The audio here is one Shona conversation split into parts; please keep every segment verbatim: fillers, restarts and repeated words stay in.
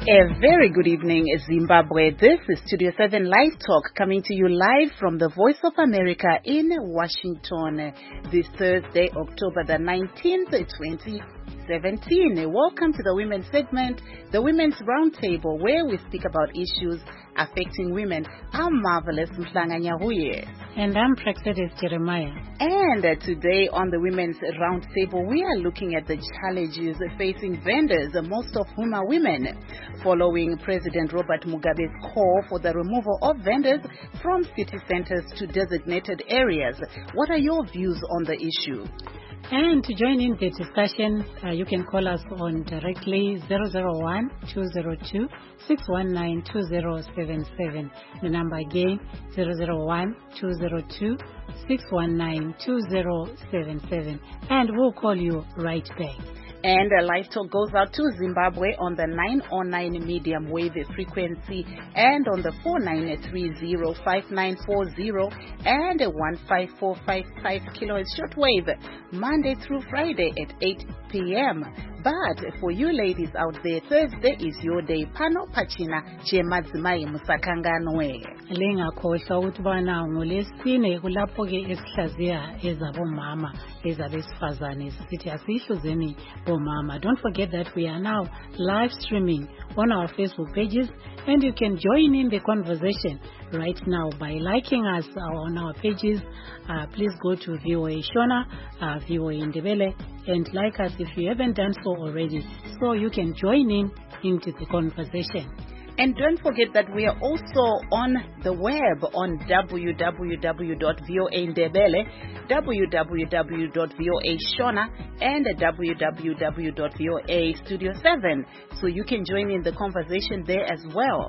A very good evening, Zimbabwe. This is Studio seven Live Talk coming to you live from the Voice of America in Washington this Thursday, October the nineteenth, twenty seventeen. Welcome to the Women's segment, the Women's Roundtable, where we speak about issues affecting women. I'm Marvelous Mhlanga Nyahuye. And I'm Praxedis Jeremiah. And uh, today on the Women's Roundtable, we are looking at the challenges facing vendors, most of whom are women, following President Robert Mugabe's call for the removal of vendors from city centers to designated areas. What are your views on the issue? And to join in the discussion, uh, you can call us on directly zero zero one, two zero two, six one nine, two zero seven seven. The number again, zero zero one, two zero two, six one nine, two zero seven seven. And we'll call you right back. And uh, Live Talk goes out to Zimbabwe on the nine oh nine medium wave frequency and on the four nine three zero, five nine four zero and one five four five five kilohertz shortwave, Monday through Friday at eight p.m. But for you ladies out there, Thursday is your day. Pano pachina chemadzimai musakanganwe. Linga khohlwa ukuthi bana ngolesine kulapho ke esihlaziya ezabomama ezabesifazane sithi asihluzeni bomama. Don't forget that we are now live streaming on our Facebook pages, and you can join in the conversation right now by liking us on our pages. Uh, please go to V O A Shona, uh, V O A Ndebele, and like us if you haven't done so already, so you can join in into the conversation. And don't forget that we are also on the web on w w w dot v o a ndebele, w w w dot v o a shona, and w w w dot v o a studio seven. So you can join in the conversation there as well.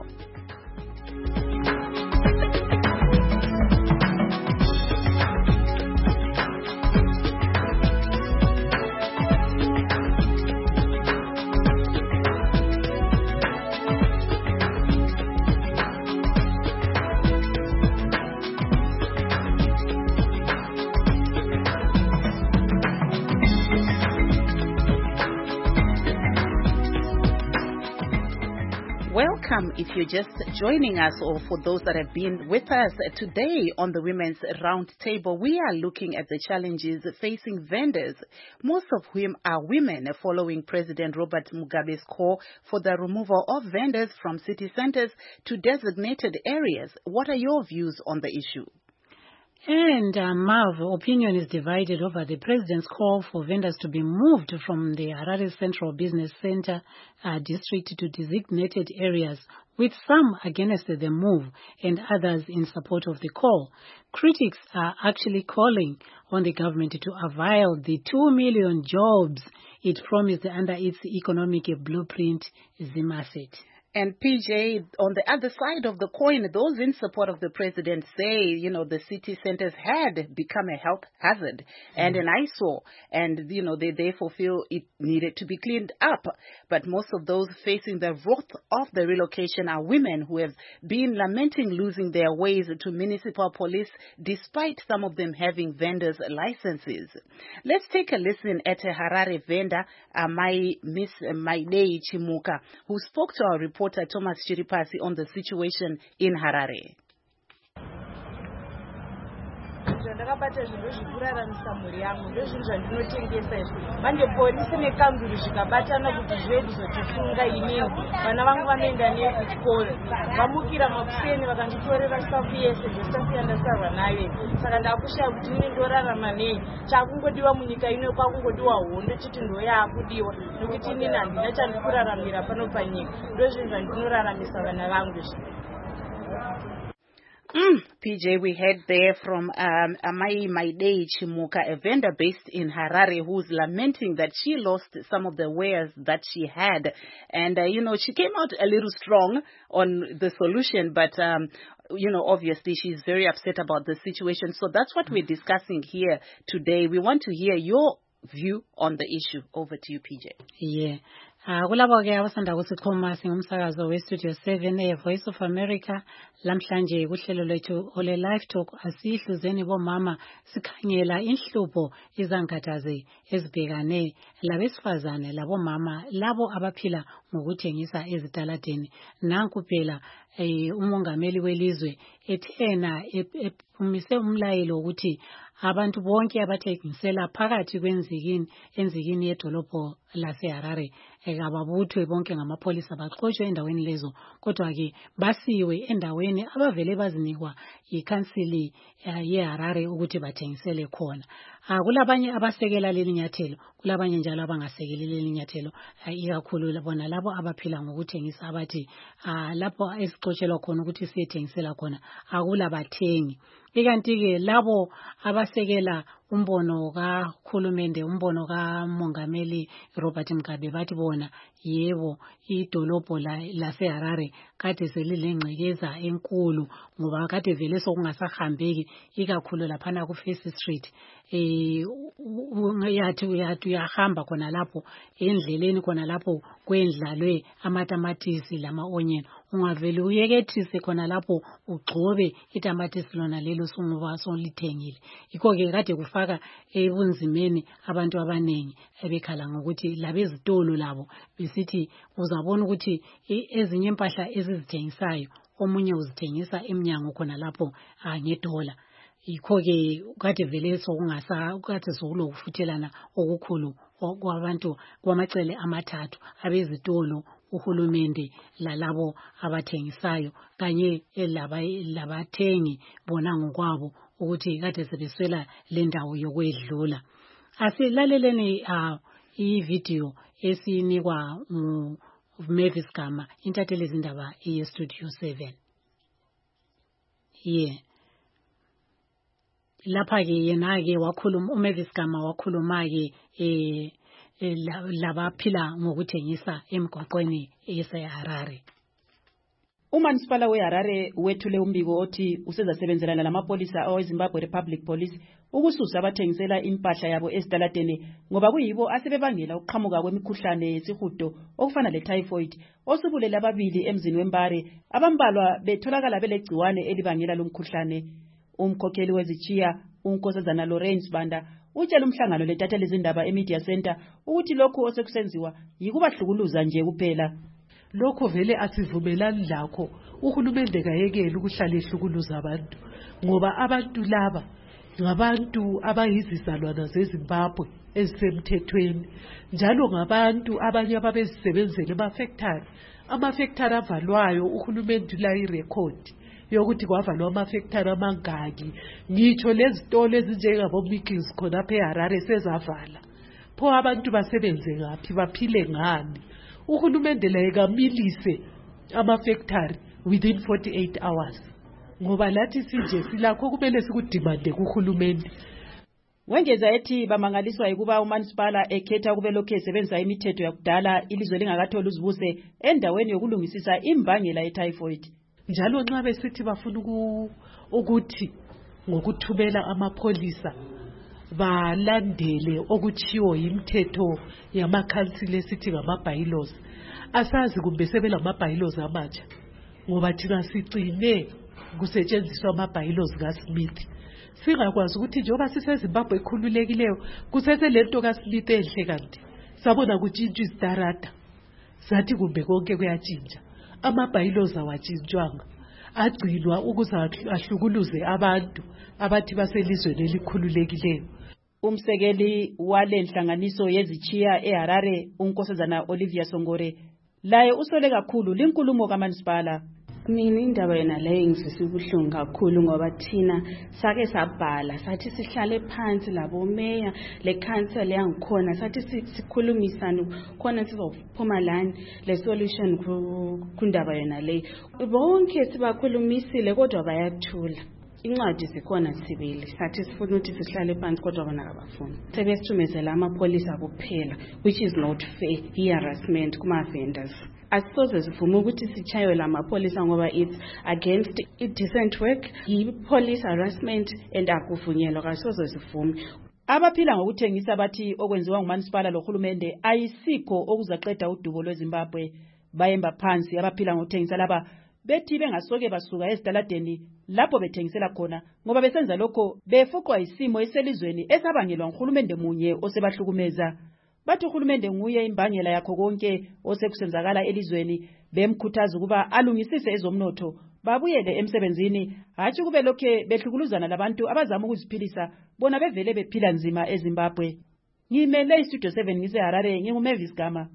Welcome if you're just joining us, or for those that have been with us today on the Women's Roundtable. We are looking at the challenges facing vendors, most of whom are women, following President Robert Mugabe's call for the removal of vendors from city centers to designated areas. What are your views on the issue? And uh, Marv, opinion is divided over the president's call for vendors to be moved from the Harare Central Business Center uh, district to designated areas, with some against the move and others in support of the call. Critics are actually calling on the government to avail the two million jobs it promised under its economic blueprint, Zima said. And P J, on the other side of the coin, those in support of the president say, you know, the city centers had become a health hazard and mm. an eyesore, and, you know, they therefore feel it needed to be cleaned up. But most of those facing the wrath of the relocation are women who have been lamenting losing their ways to municipal police, despite some of them having vendors' licenses. Let's take a listen at a Harare vendor, uh, my Miss Maidei Chimuka, who spoke to our reporter Thomas Chiripasi on the situation in Harare. Ndakabata zvinhu zvekuraramisa mhuri yangu ndozvinhu zvandinotengesa izvi. Manje polisi nekambiri zvikabatana kuti zvezvizotisunga inini. Vana vangu vanoenda neyo kuchikoro. Vamukira makuseni vakanditorera safu yese zvesafu yandasarwa nayo. Saka ndakushaya kuti ini ndorarama nei. Chakungodiwa munyika ino kwakungodiwa hondo chiti ndo yakudiwa. Nokuti inini handina chandikuraramira pano panyika. Ndozvinhu zvandinoraramisa vana vangu izvi. Mm, P J, we heard there from um, Amai Maidei Chimuka, a vendor based in Harare, who's lamenting that she lost some of the wares that she had. And, uh, you know, she came out a little strong on the solution, but, um, you know, obviously she's very upset about the situation. So that's what we're discussing here today. We want to hear your view on the issue. Over to you, P J. Yeah. Uh, kulabo ke abasanda kusixhuma singumsakazo we Studio seven e Voice of America lamhlanje kuhlelo lethu ole live talk asihluzeni bomama sikhangela inhlupho izangathaze ezibhekane labesifazane labomama labo abaphila ngokuthengisa ezitaladeni. Nanku phela umongameli welizwe ethena ephumise umlayelo ukuthi abantu bonke abathengisela phakathi kwenzikini enzikini yedolobho laseHarare ababuthwe bonke ngamapholisa baxoshwe endaweni lezo, kodwa ke basiwe endaweni abavele bazinikwa ikhansili yeHarare ukuthi bathengisele khona. Kulabanye abasekela leli nyathelo, kulabanye njalo abangasekeli leli nyathelo, ikakhulu bona labo abaphila ngokuthengisa abathi lapho esixotshelwa khona ukuthi siyethengisela khona akulabathengi. Ikanti ke labo abasekela umbono kaHulumende, umbono kaMongameli Robert Mugabe bathi bona yebo idolobho laseHarare kade selilengcekeza enkulu ngoba kade vele sokungasahambeki ikakhulu laphana ku First Street. Eh yathi yathi yahamba khona lapho endleleni khona lapho kwendlalwe amatamatisi lama onion, ungavele uyekethise khona lapho ugcobe itamatisi lona lelo sunguba solithengile. Ikho ke kade kufaka ebunzimeni abantu abanengi ebekhala ngokuthi labezitolo labo besithi uzabona ukuthi ezinye impahla ezizithengisayo omunye uzithengisa eminyango khona lapho ngedola. Ikho ke kade vele sokungasa kade sokulokufuthelana okukhulu kwabantu kwamacele amathathu abezitolo, uHulumende lalabo abathengisayo kanye elaba labathengi bona ngokwabo ukuthi kade sebeswela le ndawo yokwedlula. Asilaleleni i video esinikwa u Mavis Gama intatheli izindaba e Studio seven. Yeah. Lapha ke yena ke wakhuluma uMavis Gama wakhuluma ke eh labaphila ngokuthengisa emgwaqweni eseHarare. uManisipala weHarare wethule umbiko othi usezasebenzelana lamapolisa aweZimbabwe Republic Police ukususa abathengisela impahla yabo ezitaladeni ngoba kuyibo asebebangela ukuqhamuka kwemikhuhlane yesihudo okufana letyphoid osubulela ababili emzini weMbare abambalwa betholakala belegciwane elibangela lomkhuhlane. Umkhokheli wezichiya uNkosazana Lawrence Banda utshela umhlangano letatheli izindaba eMedia Center ukuthi lokhu osekusenziwa yikubahlukuluza nje kuphela. Lokho vele asivumelani lakho. Uhulumende kayekela ukuhlala ehlukuluza abantu ngoba abantu laba ngabantu abayizizalwana zeZimbabwe ezisemthethweni, njalo ngabantu abanye ababezisebenzela ema-factory ama-factory avalwayo. Uhulumende la irecord yokuthi kwavalwa ama-factory amangaki, ngitsho lezitolo ezinjengabo Mickey's khona apha eHarare sezavala. Pho abantu basebenze ngaphi, baphile ngani? Uhulumende la ekamilise ama-factory within forty-eight hours ngoba lathi sinje silakho kumele sikudimande kuhulumende. Wengeza ethi bamangaliswa ukuba uManisipala ekhetha kube lokho esebenza imithetho yakudala ilizwe lingakatholi uzibuse endaweni yokulungisisa imbangela yetyphoid. Njalo nxa besithi bafuna ukuthi ngokuthumela amapholisa balandele okuchiwo imithetho yamakhansile esithi ngama-bylaws, asazi kumbe sebela ama-bylaws amatsha ngoba thina sicine kusetshenziswa ama-bylaws kaSmith. Singakwazi ukuthi njengoba siseZimbabwe ekhululekileyo kusese lento kaSmith enhle kanti sabona kutshintsha izitarata sathi kumbe konke kuyatshintsha. Ama-bylaws awatshintshwanga, agcinwa ukuze ahlukuluze abantu abathi baselizweni elikhululekileyo. Umsekeli wale nhlanganiso yezichiya eHarare uNkosazana Olivia Songore laye usole kakhulu linkulumo kaManisipala. Mina indaba yena leyo ngizwisa ubuhlungu kakhulu ngoba thina sake sabhala sathi sihlale phansi labo meya le council yangikhona sathi sikhulumisana khona sizophuma lani le solution kundaba yena leyo. Bonke sibakhulumisile kodwa bayathula. Incwadi zikhona sibili sathi sifuna ukuthi sihlale phansi kodwa bona abafuni. Sebesithumezela amapolisa kuphela, which is not fair, harassment kuma vendors. Asisoze sivume ukuthi sichaywe lamapolisa ngoba it's against decent work, yi police harassment and akuvunyelwa, kasoze sivume. Abaphila ngokuthengisa bathi okwenziwa ngumanisipala lohulumende ayisikho okuzaqeda udubo lweZimbabwe. Bayemba phansi abaphila ngokuthengisa laba bethi bengasoke basuka ezitaladeni lapho bethengisela khona ngoba besenza lokho befuqwa isimo eselizweni esabangelwa nguhulumende munye osebahlukumeza. Bathi uhulumende nguye imbangela yakho konke osekusenzakala elizweni, bemkhuthaza ukuba alungisise ezomnotho babuyele emsebenzini, hatshi kube lokho behlukuluzana labantu abazama ukuziphilisa bona bevele bephila nzima eZimbabwe. Ngimele iStudio seven ngiseHarare, nginguMavis Gama.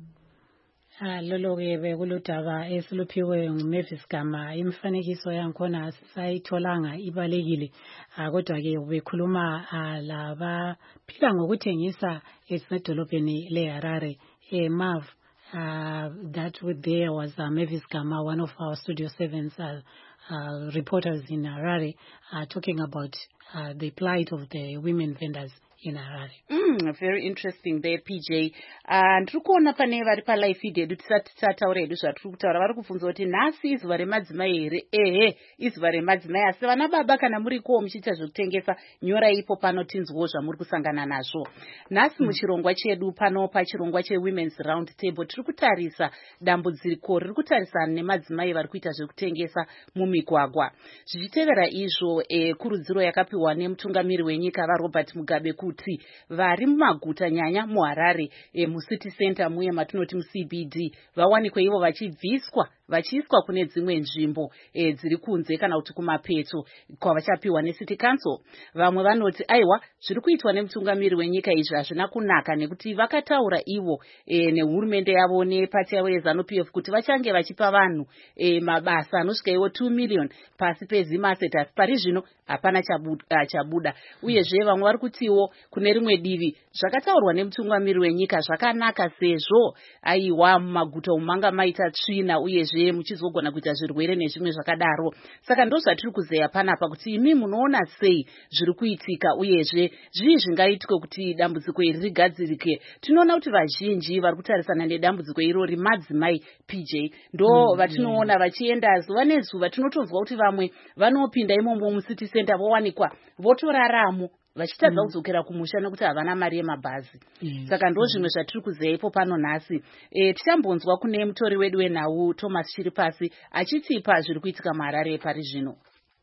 Ah lolo ke bekuludaba esiluphiwe nguMavis Gama. Imifanekiso yankhona sayitholanga ibalekile, kodwa ke bekhuluma laba phila ngokuthengisa esedolobheni leHarare. Eh Mav, uh, that with there was uh, Mavis Gama, one of our Studio seven's uh, uh, reporters in Harare, uh, talking about uh, the plight of the women vendors in Harare. Mm, very interesting there, P J. And ndikuona pane vari palive feed yedu tisati tataura hedu zvatiri kutaura vari kubvunza kuti nhasi izuva remadzimai here? Ehe, izuva remadzimai, asi vana baba kana murikowo muchiita zvekutengesa nyorai ipo pano tinzwewo zvamuri kusangana nazvo. Nhasi muchirongwa chedu pano pachirongwa cheWomen's Round Table tiri kutarisa dambudziko riri kutarisana nemadzimai vari kuita zvekutengesa mumigwagwa. Zvichitevera izvo e, kurudziro yakapiwa nemutungamiri wenyika vaRobert Mugabe kuti vari mumaguta nyanya muHarare e, muCity Center muye matinoti muC B D vawanikwe ivo vachibviswa vachiiswa kune dzimwe nzvimbo e, dziri kunze kana kuti kumapeto kwavachapiwa neCity Council. Vamwe vanoti aiwa zviri kuitwa nemutungamiri wenyika izvi hazvina kunaka nekuti vakataura ivo e, nehurumende yavo nepati yavo yeZANU-P F kuti vachange vachipa vanhu e, mabasa anosvika iwo two million pasi peZimaset, asi pari zvino hapana chabuda, chabuda. Uyezve vamwe vari kutiwo kune rimwe divi zvakataurwa nemutungamiri wenyika zvakanaka sezvo aiwa mumaguta umanga maita tsvina uyezve muchizogona kuita zvirwere nezvimwe zvakadaro. Saka ndo zvatiri kuzeya panapa kuti imi munoona sei zviri kuitika uyezve zvii zvingaitwe kuti dambudziko iri rigadzirike. Tinoona kuti vazhinji vari kutarisana nedambudziko irori madzimai, P J, ndo vatinoona vachienda zuva nezuva. Tinotonzwa kuti vamwe vanopinda imomo muCity Center vowanikwa votoraramo vachitadza kudzokera kumusha nekuti havana mari yemabhazi. Mm. Saka ndo zvimwe zvatiri kuzeya ipo pano nhasi. E, tichambonzwa kune mutori wedu wenhau Thomas Chiripasi achitipa zviri kuitika muHarare pari zvino.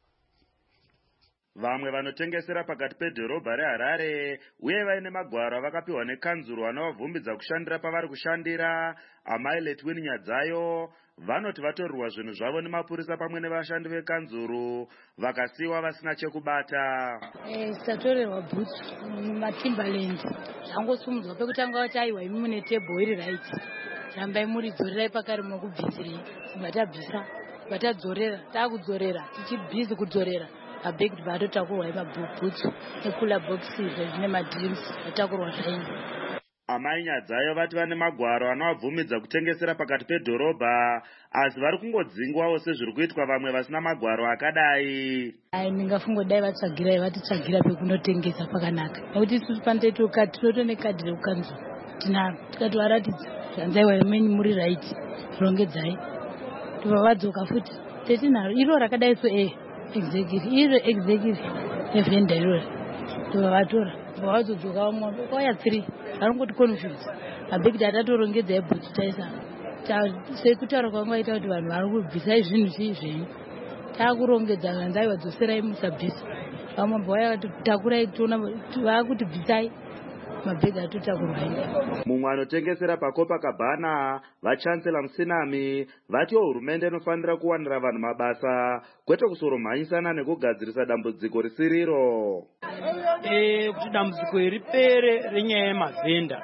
Vamwe vanotengesera pakati pedhorobha reHarare uye vaine magwaro vakapiwa nekanzuro vanovabvumbidza kushandira pavari kushandira amai Letwin Nyadzayo vanoti vatorwa zvinhu zvavo nemapurisa pamwe nevashandi vekanzuro vakasiwa vasina chekubata. Eh, satorerwa bhutsu mumaTimberland. Zvangosumudzwa pekutanga kuti aiwa imi mune table iri right. Rambai muri dzorerai pakari munokubvisirei. Batabvisa, batadzorera, takudzorera, tichibhizi kudzorera. Abeg batotakurwa mabhutsu nekula boxes zvine madrinks atakurwa zvaini. Amai Nyadzayo vati vane magwaro anovabvumidza kutengesera pakati pedhorobha asi vari kungodzingwawo sezviri kuitwa vamwe vasina magwaro akadai. Ai ndingafunga dai vatsvagirai vatitsvagira pekunotengesa pakanaka. Nekuti isusu panotoita kadhi tinoto nekadhi reukanzo tinaro tikatovaratidza zvanzaiwa imweni muri right rongedzai tobva vadzoka futi tetinaro iro rakadai so eh executive iro executive evenda irori tobva vatora tobva vadzodzoka vamwe kwauya three varongoti confuse abheki tatorongedzai bhutsu taisa sekutaura kwangu vaita kuti vanhu vari kubvisai zvinhu zvii zvenyu taakurongedza kanzai vadzoserai musabvisa vamwe mbavaya vati takurai tiona vaakuti bvisai mabhegi atotakurwai. Mumwe anotengesera paCopacabana vachancellor Musinami vatiwo hurumende inofanira kuwanira vanhu mabasa kwete kusoromhanyisana nekugadzirisa dambudziko risiriro. Eh, kuti dambudziko ripere renyaya yemavhenda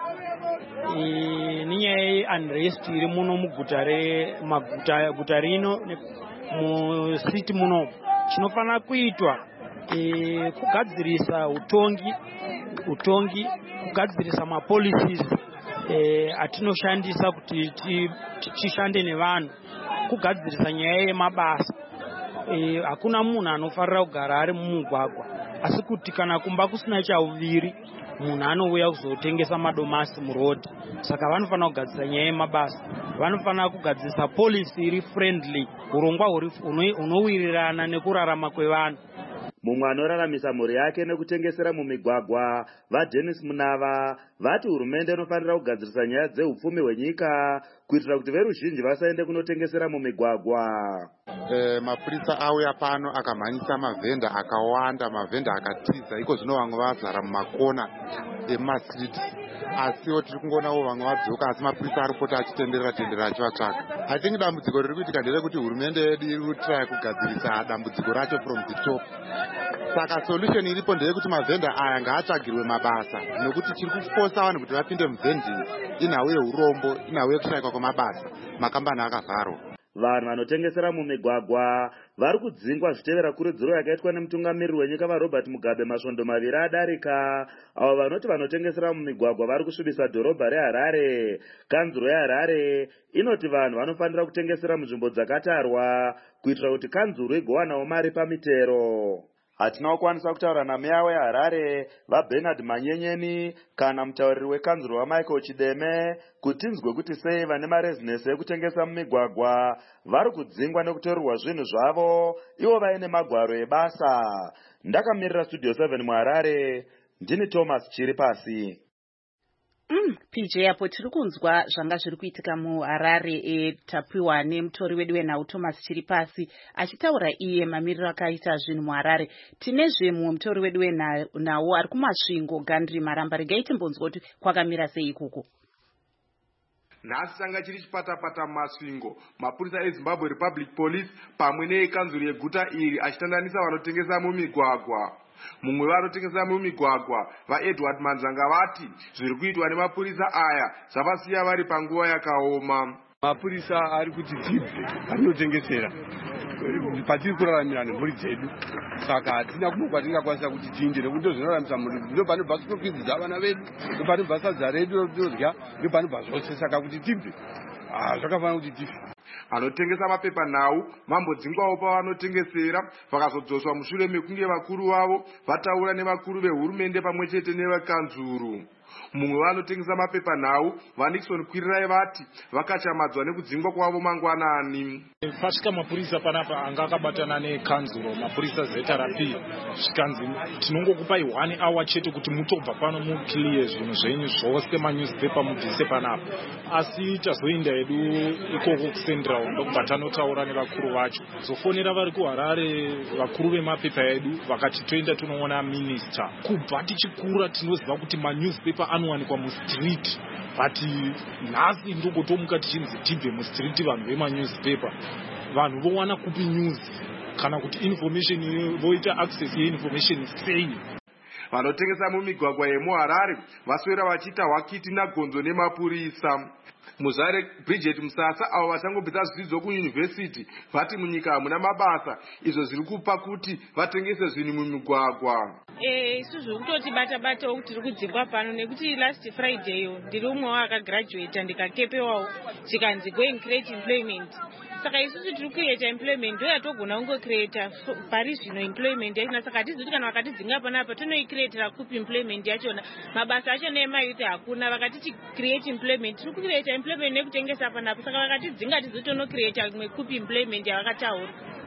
eh, nenyaya yeunrest iri muno muguta remaguta guta rino mucity muno chinofanira kuitwa eh, kugadzirisa utongi utongi kugadzirisa mapolicies eh, atinoshandisa kuti tishande nevanhu kugadzirisa nyaya yemabasa. Eh, hakuna munhu anofarira kugara ari mumugwagwa asi kuti kana kumba kusina chauviri munhu anouya kuzotengesa madomasi murodhi. Saka vanofanira kugadzirisa nyaya yemabasa, vanofanira kugadzirisa policy iri friendly, urongwa unowirirana nekurarama kwevanhu. Mumwe anoraramisa mhuri yake nekutengesera mumigwagwa, vaDennis Munava, vati hurumende inofanira kugadzirisa nyaya dzehupfumi hwenyika kuitira kuti veruzhinji vasaende kunotengesera mumigwagwa. E, mapurisa auya pano akamhanyisa mavhenda akawanda, mavhenda akatiza, iko zvino vamwe vazara mumakona emastriti. Asiwo tiri kungonawo vamwe vadzoka, asi mapurisa ari kupota achitenderera tenderera achivatsvaka. I think dambudziko riri kuitika nderekuti hurumende yedu iri kutraya kugadzirisa dambudziko racho from the top. Saka solution iripo ndeyekuti mavhenda aya ngaatsvagirwe mabasa, nekuti chiri kufosa vanhu kuti vapinde muvhending inhau yeurombo, inhau yekushayikwa kwemabasa, makambani akavharwa. Vanhu vanotengesera mumigwagwa vari kudzingwa zvitevera kurudziro yakaitwa nemutungamiriri wenyika vaRobert Mugabe masvondo maviri adarika, avo vanoti vanotengesera mumigwagwa vari kusvibisa dhorobha reHarare. Kanzuro yeHarare inoti vanhu vanofanira kutengesera munzvimbo dzakatarwa kuitira kuti kanzuro igowanawo mari pamitero. Hatina kukwanisa kutaura nameya weHarare vaBernard Manyenyeni kana mutauriri wekanzuro waMichael Chideme kuti tinzwe kuti sei vane marezinesi ekutengesa mumigwagwa vari kudzingwa nekutorerwa zvinhu zvavo ivo vaine magwaro ebasa. Ndakamirira Studio seven muHarare, ndini Thomas Chiripasi. Mm, P J apo tiri kunzwa zvanga zviri kuitika muHarare e, tapiwa nemutori wedu wenhau Thomas Chiripasi achitaura iye mamiriro akaita zvinhu muHarare. Tinezve mumwe mutori wedu wenhau ari kumasvingo Gandri Maramba, regai timbonzwa kuti kwakamira sei ikoko. Nhasi changa chiri chipatapata mumasvingo, mapurisa eZimbabwe Republic Police pamwe neekanzuro yeguta iri achitandanisa vanotengesa mumigwagwa. Mumwe vanotengesa mumigwagwa vaEdward Manzanga vati zviri kuitwa nemapurisa aya zvavasiya vari panguva yakaoma. Mapurisa ari kuti tibve patinotengesera patiri kuraramira nemhuri dzedu, saka hatina kumwe kwatingakwanisa kuti tiinde nekuti ndozvinoraramisa mhuri, ndo panobva school fees dzavana vedu, ndo panobva sadza redu rodya, ndo panobva zvose, saka kuti tibve zvakafanira kuti tife. Vanotengesa mapepanhau mambodzingwawo pavanotengesera vakazodzoswa mushure mekunge vakuru vavo vataura nevakuru vehurumende pamwe chete nevekanzuru. Mumwe vanotengesa mapepanhau vaNixon Kwirirai vati vakachamadzwa nekudzingwa kwavo mangwanani. Pasvika mapurisa panapa anga akabatana nekanzuro, mapurisa zeta rapi zvikanzi tinongokupai one hour chete kuti mutobva pano mukiliye zvinhu zvenyu zvose manewspaper mubvise panapa. Asi tazoenda hedu ikoko kuCentral ndokubva tanotaura nevakuru vacho, zofonera vari kuHarare vakuru vemapepa edu vakati toenda tunoona minista. Kubva tichikura tinoziva kuti manewspaper anowanikwa mustreet, but nhasi ndogotomuka tichinzi tibve mustreet vanhu vemanewspaper. Vanhu vowana kupi news kana kuti information voita access yeinformation sei? Vanotengesa mumigwagwa yemuHarare vaswera vachiita hwakiti nagonzo nemapurisa. Muzare Bridget Musasa avo vachangobvisa zvidzidzo kuyunivhesiti vati munyika hamuna mabasa, izvo zviri kupa kuti vatengese zvinhu mumigwagwa. Eh, isusu kutoti bata bata kuti tiri kudzingwa pano nekuti last Friday yo ndiri umwe wakagraduate ndikakepewawo chikanzi going create employment. Saka isusu tiri kuita employment ndo yatogona kungocreata pari zvino employment yachona, saka hatizivi kana vakatidzinga panapa tonoicreatira kupi employment yachona. Mabasa acho nemayouth hakuna, vakatiti create employment tiri kucreata employment nekutengesa panapa, saka vakatidzinga tizotonocreata imwe kupi employment yavakataura.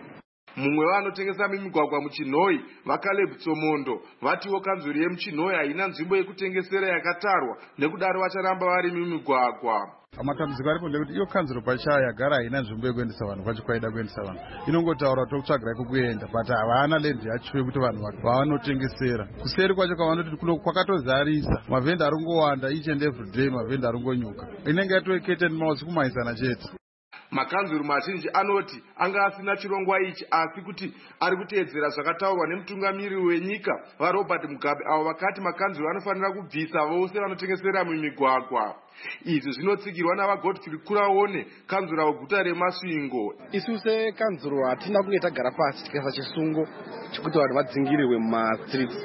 Mumwe vanotengesa mimigwagwa muChinhoi vaCaleb Tsomondo vatiwo kanzuro yemuChinhoi haina nzvimbo yekutengesera yakatarwa nekudaro vacharamba vari mimigwagwa. Matambudziko aripo ndekuti iyo kanzuro pachayo yagara haina nzvimbo yekuendesa vanhu kwachikwaida kuendesa vanhu, inongotaura tokutsvagira kwekuenda, but havana land yacho yekuti vanhu vavanotengesera. Kuseri kwacho kwavanoti kuno kwakatozarisa, mavhenda ari kungowanda each and every day, mavhenda ari kungonyuka, inenge yatoekete nemausi kumaisana chete. Makanzuru mazhinji anoti anga asina chirongwa ichi, asi kuti ari kuteedzera zvakataurwa nemutungamiriri wenyika vaRobert Mugabe avo vakati makanzuru anofanira kubvisa vose vanotengesera mumigwagwa. Izvi zvinotsigirwa navaGodfrey Kuraone, kanzura weguta reMasvingo. Isu sekanzuro hatina kunge tagara pasi tikaisa chisungo chekuti vanhu vadzingirirwe mumastreets,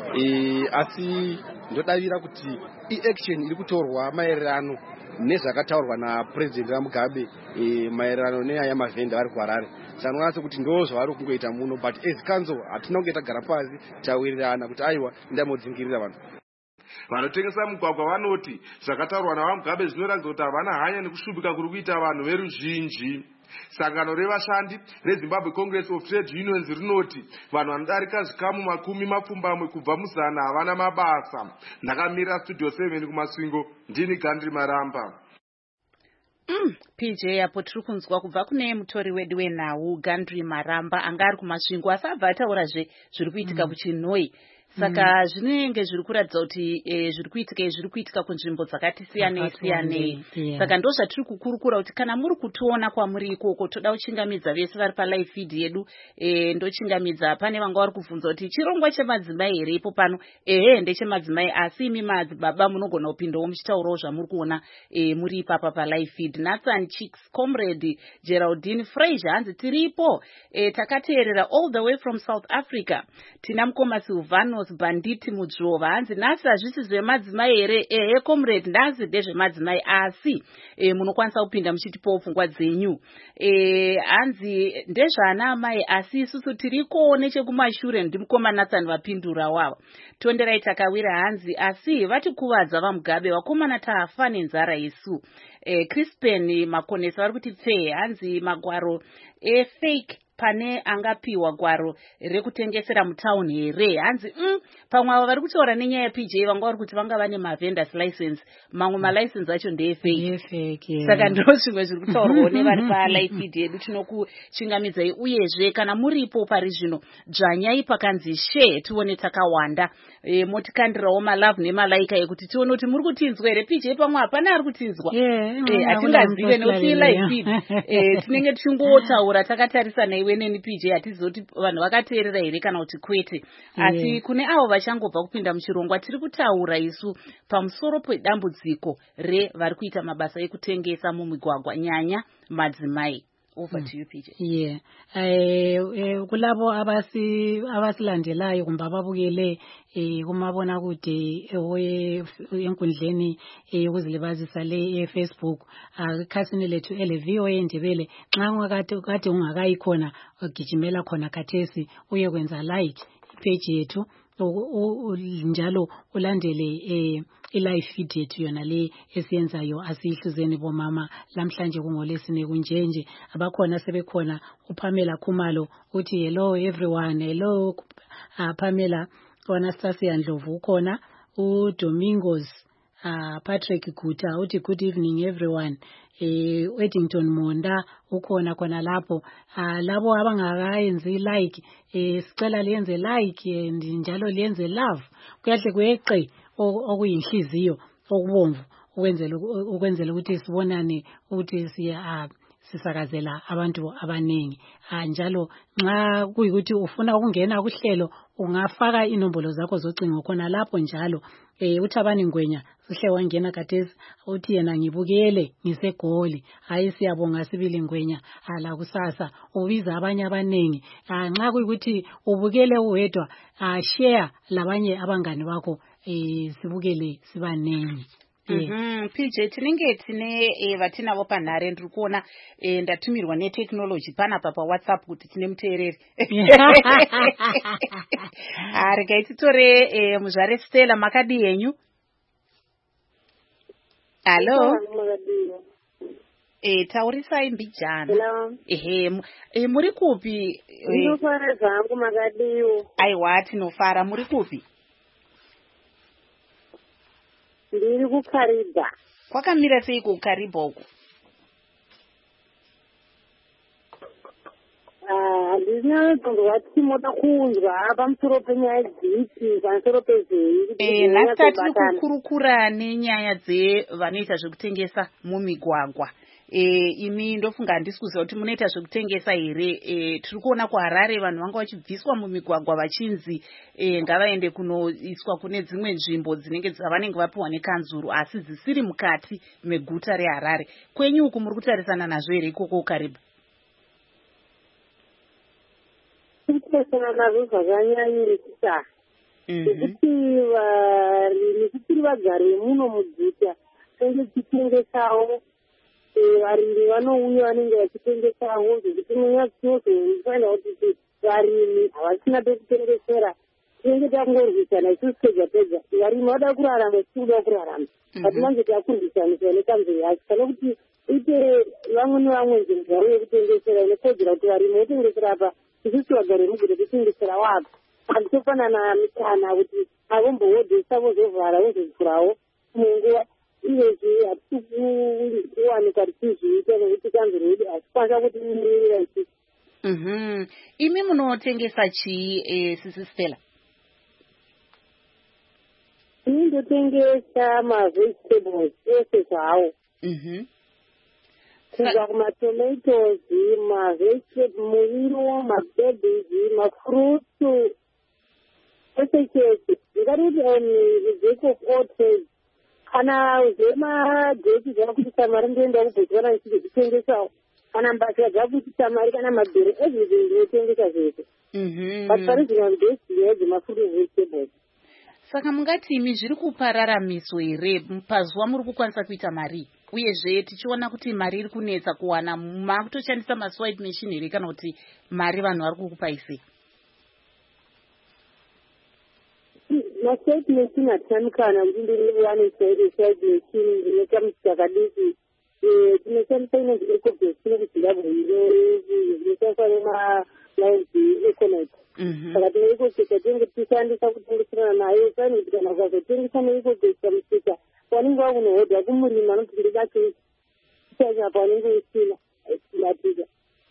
asi ndodavira kuti i-action iri kutorwa maererano nezvakataurwa naPresident Mugabe e, maererano nenyaya yamavhenda vari kuHarare. Sanoona sekuti ndo zvavari kungoita muno, but as council hatina kunge tagara pasi tawirirana kuti aiwa ndamodzingirira vanhu. vanotengesa mugwagwa vanoti zvakataurwa navamugabe zvinoratidza kuti havana hanya nekushupika kuri kuita vanhu veruzhinji. Sangano revashandi reZimbabwe Congress of Trade Unions rinoti vanhu vanodarika zvikamu makumi mapfumbamwe kubva muzana havana mabasa. Ndakamirira studio seven kumasvingo, ndini Gandri Maramba. Mm, P J apo tiri kunzwa kubva kune mutori wedu wenhau Gandri Maramba anga ari kumasvingo asabva ataurazve zviri kuitika kuChinoi. Saka mm. zvinenge zviri kuratidza kuti e, zviri kuitika zviri kuitika kunzvimbo dzakati siyanei siyanei. Yeah. Saka ndo zvatiri kukurukura kuti kana muri kutiona kwamuri ikoko toda kuchingamidza vese vari palive feed yedu e, ndochingamidza pane vanga vari kubvunza kuti chirongwa chemadzimai here ipo pano. Ehe ndechemadzimai asi imi madzibaba munogona kupindawo muchitaurawo zvamuri kuona e, muri ipapa palive feed. Nathan Chicks Comrade Geraldine Fraser hanzi tiripo e, takateerera all the way from South Africa. Tina mukoma Silvano Banditi Mujova hanzi nasi hazvisi zvemadzimai here. Ehe comrade nasi ndezvemadzimai asi e, munokwanisa kupinda muchitipawo pfungwa dzenyu. E, hanzi ndezvana amai asi isusu tiriko nechekumashure ndimukoma Nathan vapindura wavo. Tonderai takawira hanzi asi vatikuvadza vamugabe vakomana tafa nenzara isu. E, Crispin Makonesa vari kuti pfe hanzi magwaro e fake pane angapiwa gwaro rekutengesera mutauni here. Hanzi mm, pamwe ava vari kutaura nenyaya P J vanga vari kuti vanga vane mavendors license mamwe malicense acho ndefake. Saka ndo zvimwe zviri kutaurwawo nevari palive feed yedu tinokuchingamidzai. Uyezve kana muripo pari zvino dzvanyai pakanzi share tione takawanda e, motikandirawo malove nemalaika ekuti tione kuti muri kutinzwa here. P J pamwe hapana ari kutinzwa hatingazive nekuti live feed e, tinenge tichingotaura takatarisana iwe neni P J hatizivi kuti vanhu vakateerera here kana kuti kwete. Asi yeah. Kune avo vachangobva kupinda muchirongwa tiri kutaura isu pamusoro pedambudziko revari kuita mabasa ekutengesa mumigwagwa nyanya madzimai. Over mm. to you P J. Yeah. Eh uh, kulabo abasi abasilandelayo kumba babukele eh kumabona kude enkundleni yokuzilibazisa le Facebook akhasini lethu ele V O A Ndebele nxa ngakade kade ungakayikhona ugijimela khona khathesi uye kwenza like page yethu njalo ulandele eh ilive feed yethu yona le esiyenzayo asihluzeni bomama lamhlanje kungolesine kunjenje abakhona sebekhona uPamela Khumalo uthi hello everyone. Hello uh, Pamela. Anastasia Ndlovu ukhona uDomingos uh, Patrick Guta uthi good evening everyone. eh Eddington Monda ukhona khona lapho. uh, labo abangakayenzi like eh sicela liyenze like njalo liyenze love kuyahle kuyeqe okuyinhliziyo okubomvu ukwenzela ukwenzela ukuthi sibonane ukuthi siya sisakazela abantu abaningi. Njalo nxa kuyikuthi ufuna ukungena kuhlelo ungafaka inombolo zakho zocingo khona lapho njalo eh uThabani Ngwenya sihle wangena khathesi uthi yena ngibukele ngisegoli. Hayi siyabonga sibili Ngwenya hala kusasa ubiza abanye abaningi. Nxa kuyikuthi ubukele uwedwa share labanye abangani bakho eh sibukele sibanengi. Mhm P J tinenge tine e, vatinavo panhare ndiri kuona e, ndatumirwa netechnology panapa pa WhatsApp kuti tine muteereri. Ari gaititore e, muzvare Stella makadi yenyu. Hello. E, taurisai mbijana. Ehe e, muri kupi? Ndinofara zangu makadiwo. Aiwa tinofara muri kupi? Ndiri kuKariba. Kwakamira sei kuKariba uko? Ah, ndina ndo watimoda kunzwa pamusoro penyaya dziti pamusoro pezei. Eh, nasati kukurukura nenyaya dze vanoita zvekutengesa mumigwagwa. Eh, imi ndofunga handisi kuziva kuti munoita zvekutengesa here. Eh, tiri kuona kuHarare vanhu vanga vachibviswa mumigwagwa vachinzi eh, ngavaende kunoiswa kune dzimwe nzvimbo dzinenge dzavanenge vapiwa nekanzuru asi dzisiri mukati meguta reHarare. Kwenyu uku muri kutarisana nazvo here ikoko kuKariba? Kutarisana nazvo zvakanyanyirisa. Nekuti varimi kuti vagare muno muguta tenge tichitengesawo varimi vanouya vanenge vachitengesawo zvekuti munyaya dzinozoifana kuti varimi havasina pekutengesera tinenge takungorwisana isusu pedza pedza varimi vada kurarama isusu kuda kurarama hatinange takurwisaniswa nekanzuro yacho kana kuti ite vamwe nevamwe nzvimbo zvavo yekutengesera inokodzera kuti varimi votengesera apa isusu vagari vemuguta totengesera wapa hazitofanana mitana kuti avombohodhesa vozovhara vozovhurawo munguva iyezvi hatisi kuwanikwa tichizviita nekuti kanzuro yedu hasikwanisa kuti imirira isusu. Imi munotengesa chii eh, Sisi Stella? Ini ndotengesa mavegetables ese zvawo kubva kumatomatoes, mavegetables, muriwo, mabhebizi, mafruits ese chese. Ndingati kuti zveco of all trades kana zvemajechi zvakutisa mari ndoenda kubhotwana ndichizvitengesawo kana mbatya dzakutisa mari kana mabhero everything ndinotengesa zvese but parizvinal best yedzemafruit and vegetables. Saka mungati imi zviri kupararamiswa here pazuva muri kukwanisa kuita mari uyezve tichiona kuti mari iri kunetsa kuwana makutoshandisa maswipe machine here kana kuti mari vanhu vari kukupai sei? Maswipe machine hatinamikana kuti ndiriwane swipe machine inoita musikakadiki tinoshandisa inonzi ecobest inokuzingabwe inoshandiswa nemalines econet saka tineicobest tinenge tichishandisa kutengeserana nayo sani kuti kana ukazotengesa neicobest pamusika wanenge wakunohodha kumurima anoti ndida chei chachapa wanenge usina chilatika.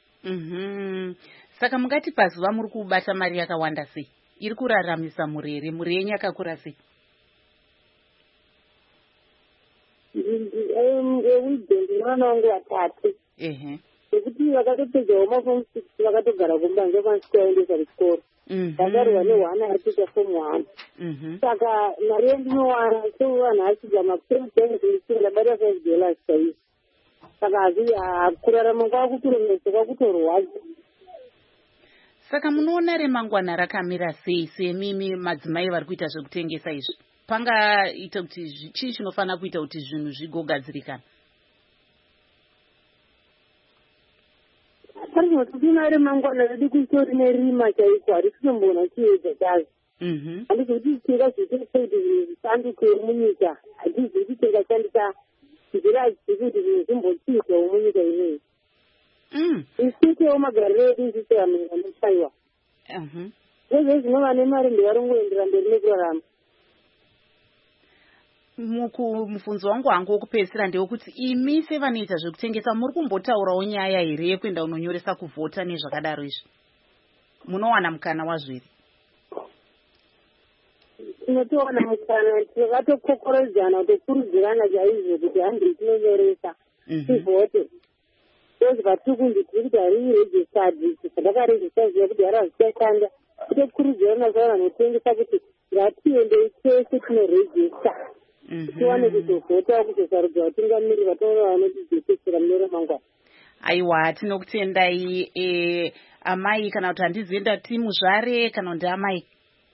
Saka mungati pazuva muri kubata mari yakawanda sei? Iri kuraramisa muri here? Muri yenyu yakakura sei? eweekend mwana wangu watatu ekuti vakatopedzawo mafomu six vakatogara kumba ndokwanisi kuvaendesa kuchikoro vakarwa nehwana arikuita fomu one saka mari yandinowana sevanhu achidza mapresidenti ndabata five dollars paisi saka hazvi kurarama kwakutoromesa kwakutorwadza. Saka munoona remangwana rakamira sei semimi madzimai vari kuita zvekutengesa izvi? Pangaita kuti chii chinofanira kuita kuti zvinhu zvigogadzirikana? parinotopina remangwana redu kutori nerima chaiko harikutomboona chiedza chazo handizvi kuti tinga zvitengesa kuti zvinhu zvisanduke munyika hatizi kuti tingashandisa nzira dziri kuti zvinhu zvimbochiidzawo munyika ineyi isitewo magariro edu isise vanhu vanoshaiwa zvezve zvinova nemari ndevarongoendera mberi nekurarama. Mubvunzo wangu wangu wokupedzisira ndewekuti imi sevanoita zvekutengesa muri kumbotaurawo nyaya here yekuenda unonyoresa kuvhota nezvakadaro izvi? Munowana mukana wazvo here? Tinotowana mukana, takatokokorodzana tokurudzirana chaizvo kuti handiri tinonyoresa tivhote tozva tiri kunzi tiri kuti harii registered zvatakarejista ziva kuti hara zvichashanda tokurudzirana savanhu vanotengesa kuti ngatiendei tese tinorejista tiwane kuzovhota kuzosarudza vatungamiri vataura vanotidzetesera mune ramangwana. Aiwa, tinokutendai e, amai kana kuti handizienda timuzvare kana kuti amai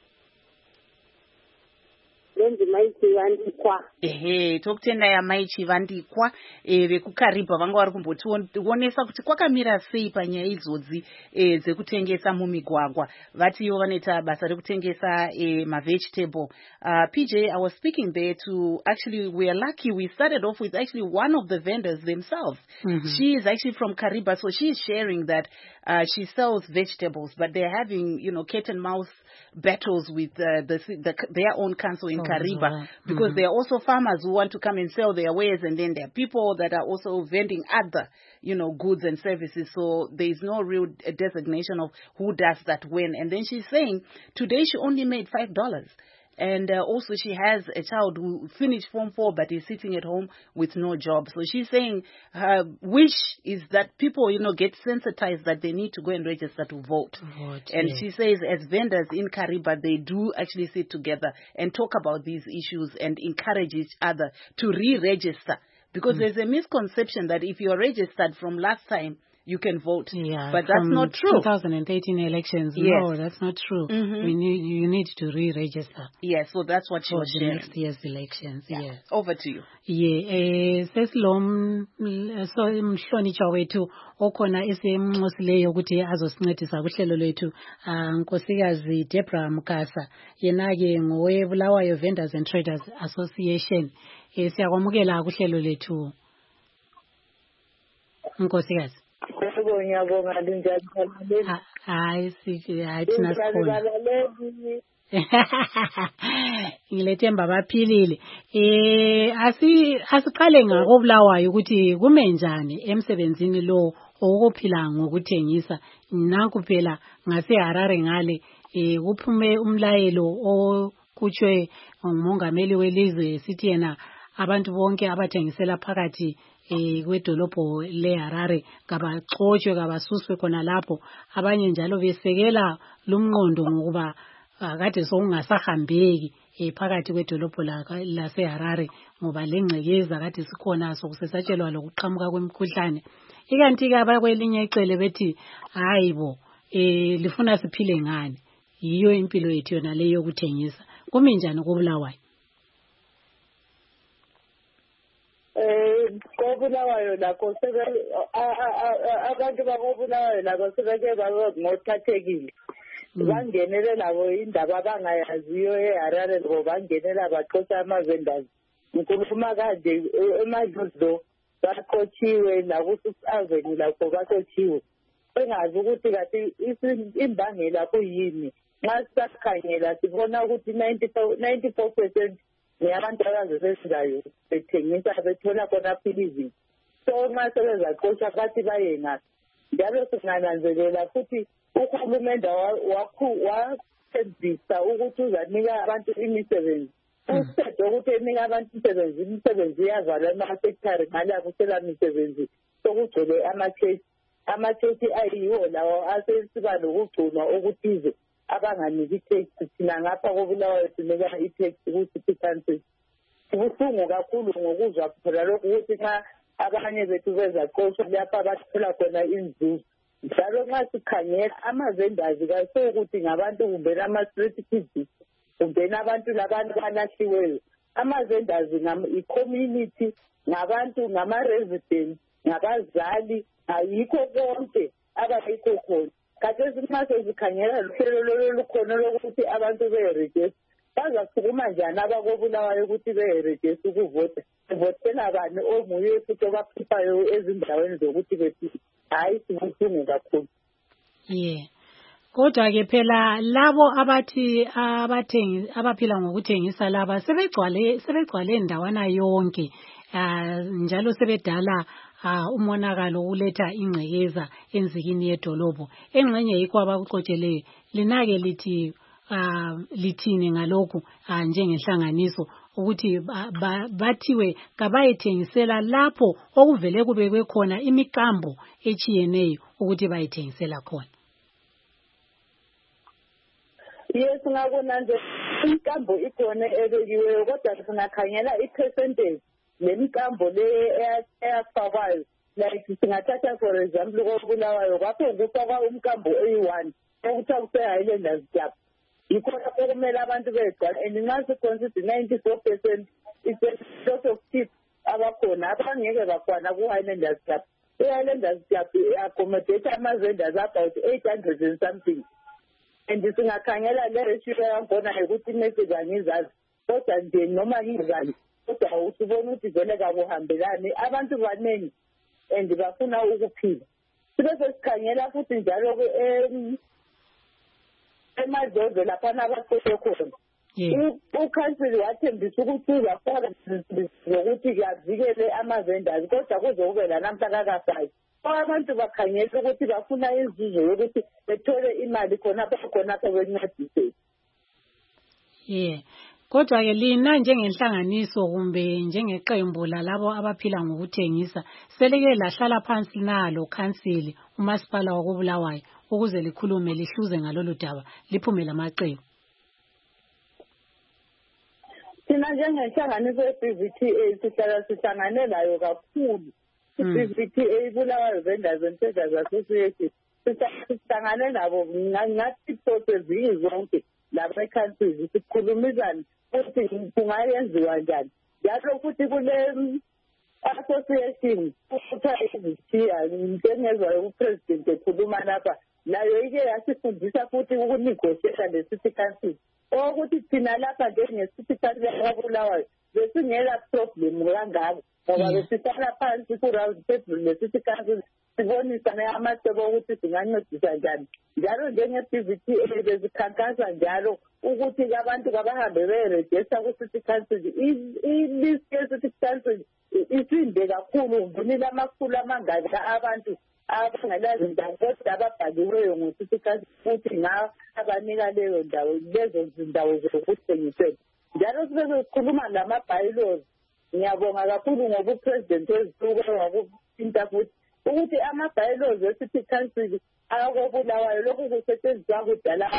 ndonzi mai Chivandikwa. Ehe, tokutendai amai Chivandikwa e, vekuKaribha vanga vari kumbotionesa kuti kwakamira sei panyaya idzodzi e, dzekutengesa mumigwagwa. Vatiwo vanoita basa rekutengesa e, ma-vegetable. Uh, P J, I was speaking there to, actually we are lucky we started off with actually one of the vendors themselves. Mm-hmm. She is actually from Kariba, so she is sharing that uh, she sells vegetables, but they're having, you know, cat and mouse battles with uh, the, the, their own council in oh, Kariba, wow. because mm-hmm. there are also farmers who want to come and sell their wares, and then there are people that are also vending other, you know, goods and services. So there is no real designation of who does that when. And then she's saying today she only made five dollars. And uh, also she has a child who finished Form four but is sitting at home with no job. So she's saying her wish is that people, you know, get sensitized that they need to go and register to vote. vote and yeah. she says as vendors in Kariba, they do actually sit together and talk about these issues and encourage each other to re-register. Because mm. there's a misconception that if you're registered from last time, you can vote. Yeah, but that's not true. twenty thirteen elections. Yes. No, that's not true. Mm-hmm. We need you need to re-register. Yes, so that's what she for was the sharing. next year's elections. Yeah. Yes. Over to you. Yeah, eh sesilom so imhlonitshwa wethu okhona esemnxosileyo ukuthi azosincedisa kuhlelo lwethu nkosikazi Deborah Mkasa yena ke ngowe Bulawayo Vendors and Traders Association. Eh siyakwamukela kuhlelo lethu nkosikazi. Ngiyabonga linjani? Hayi sithi hayi thina sikhona. Ngilethemba baphilile. Eh asi asiqale ngako Bulawayo ukuthi kume njani emsebenzini lo okuphila ngokuthengisa. Nanku phela ngase Harare ngale eh kuphume umlayelo okutshwe umongameli welizwe sithi yena abantu bonke abathengisela phakathi eh kwedolobho leHarare kabaxotshe kabasuswe khona lapho abanye njalo besekela lumnqondo ngokuba akade sokungasahambeki phakathi kwedolobho laseHarare ngoba lengcekeza kade sikhona sokusesatshelwa lokuqhamuka kwemikhuhlane. Ikanti ke abakwelinye icele bethi hayibo eh lifuna siphile ngani. Yiyo impilo yethu yona leyo yokuthengisa. Kumi njani koBulawayo? Eh koBulawayo lakho sebe abantu bakoBulawayo lakho sebeke baba ngothathekile. Bangenele labo indaba abangayaziyo eHarare ngoba bangenela baqotsha ama-vendors. Ngikhuluma kanje emadlozi baqotshiwe nakuSavenue lakho baqotshiwe. Bengazi ukuthi kathi imbangela kuyini. Nxa sisakhangela sibona ukuthi ninety-four percent yabantu abazesenzayo bethengisa bethola khona philizini. So nxa sebezaqotsha bathi baye ngaphi. Njalo singananzelela futhi uhulumende wathembisa ukuthi uzanika abantu imisebenzi. Usethe ukuthi enika abantu imisebenzi, imisebenzi iyavalwa emasekithari ngale akusela misebenzi sokugcwele ama-church. Ama-church ayiwo lawo asesiba lokugcinwa okuthize abanganiki i-tax. Thina ngapha koBulawayo sinika i-tax ukuthi siphansi. Kubuhlungu kakhulu ngokuzwa phela lokhu ukuthi nxa abanye bethu bezaqoshwa lapha bathola khona inzuzo. Njalo nxa sikhangela ama-vendors kasokuthi ngabantu kumbe ama-street kids kumbe abantu labantu balahliweyo. Ama-vendors i-community ngabantu ngama-residents ngabazali ayikho konke abayikho khona. Khathesi nxa sikhangela luhlelo lolukhona lokuthi abantu be-register bazasukuma njani abakoBulawayo ukuthi be-register ukuvota. Votela bani onguye futhi obaphiphayo ezindaweni zokuthi bephile. Hayi sibuhlungu kakhulu. Yeah. Kodwa ke phela labo abathi abathengi abaphila ngokuthengisa laba sebegcwale sebegcwale endawana yonke. Ah njalo sebedala umonakalo uletha ingcekeza enzikini yedolobho. Engxenye yikho abakuxotsheleyo. Linake lithi ah lithini ngalokho njengenhlanganiso ukuthi bathiwe kabayithengisela lapho okuvele kubekwe khona imikambo echiyeneyo ukuthi bayithengisela khona. Yes, ngakona nje imikambo ikhona ebekiweyo kodwa singakhangela i-percentage lemikambo le eyafakwayo. Like singathatha for example koBulawayo kwapho kufakwa umkambo oyi-one okuthiwa kuse-Highlanders Club. Ikhona okumele abantu begcwala and nxa siconsider ninety-four percent it's a lot of people abakhona abangeke bakhona ku-Highlanders Club. I-Highlanders Club accommodate ama-vendors about eight hundred and something. And singakhangela le ratio yakhona ukuthi message angizazi kodwa nje noma ngizali kodwa usibona ukuthi vele kakuhambelani abantu baningi and bafuna ukuphila. Sibe sesikhangela futhi njalo emadlozi laphana abaqoqe khona. Ukhansili wathembisa ukuthi uzafaka zokuthi kuyavikele ama-vendors kodwa kuzokube lanamhla kakafayo. Abantu bakhangela ukuthi bafuna inzuzo yokuthi bethole imali khonapho khonapho bencedise. Yeah. Kodwa ke lina njengenhlanganiso kumbe njengeqembu lalabo abaphila ngokuthengisa seleke lahlala phansi nalo council umasipala wakoBulawayo ukuze likhulume lihluze ngalolu daba liphume lamacebo. Thina njengenhlanganiso ye-B V T A sihlala sihlangane layo kakhulu i-B V T A Bulawayo Vendors and Traders Association sihlangane nabo ngathi processes zonke lapha e-countries sikhulumizana ukuthi kungayenziwa njani njalo futhi kule association kuthiwa i-Vitiya ngengezwayo upresident ekhuluma lapha nayo ike yasifundisa futhi ukunegotiate le-city council okuthi thina lapha njenge-city council yaBulawayo besingela problem kangako ngoba besihlala phansi ku-round table ne-city council sibonisane amacebo ukuthi singancedisa njani njalo njenge-B V T A bezikhankasa njalo ukuthi abantu kabahambe beyerejista ku-city council i-list ye-city council isinde kakhulu ngibonile amakhulu amangaki abantu abangelazindawo kodwa ababhaliweyo ngo-city council futhi ngawo abanika leyo ndawo lezo zindawo zokuthengisela njalo sibe sikhuluma ngama-bylaws ngiyabonga kakhulu ngoba upresident wezituko wakuphinta futhi ukuthi ama-bylaws e-city council akoBulawayo lokhu kusetshenziswa kudala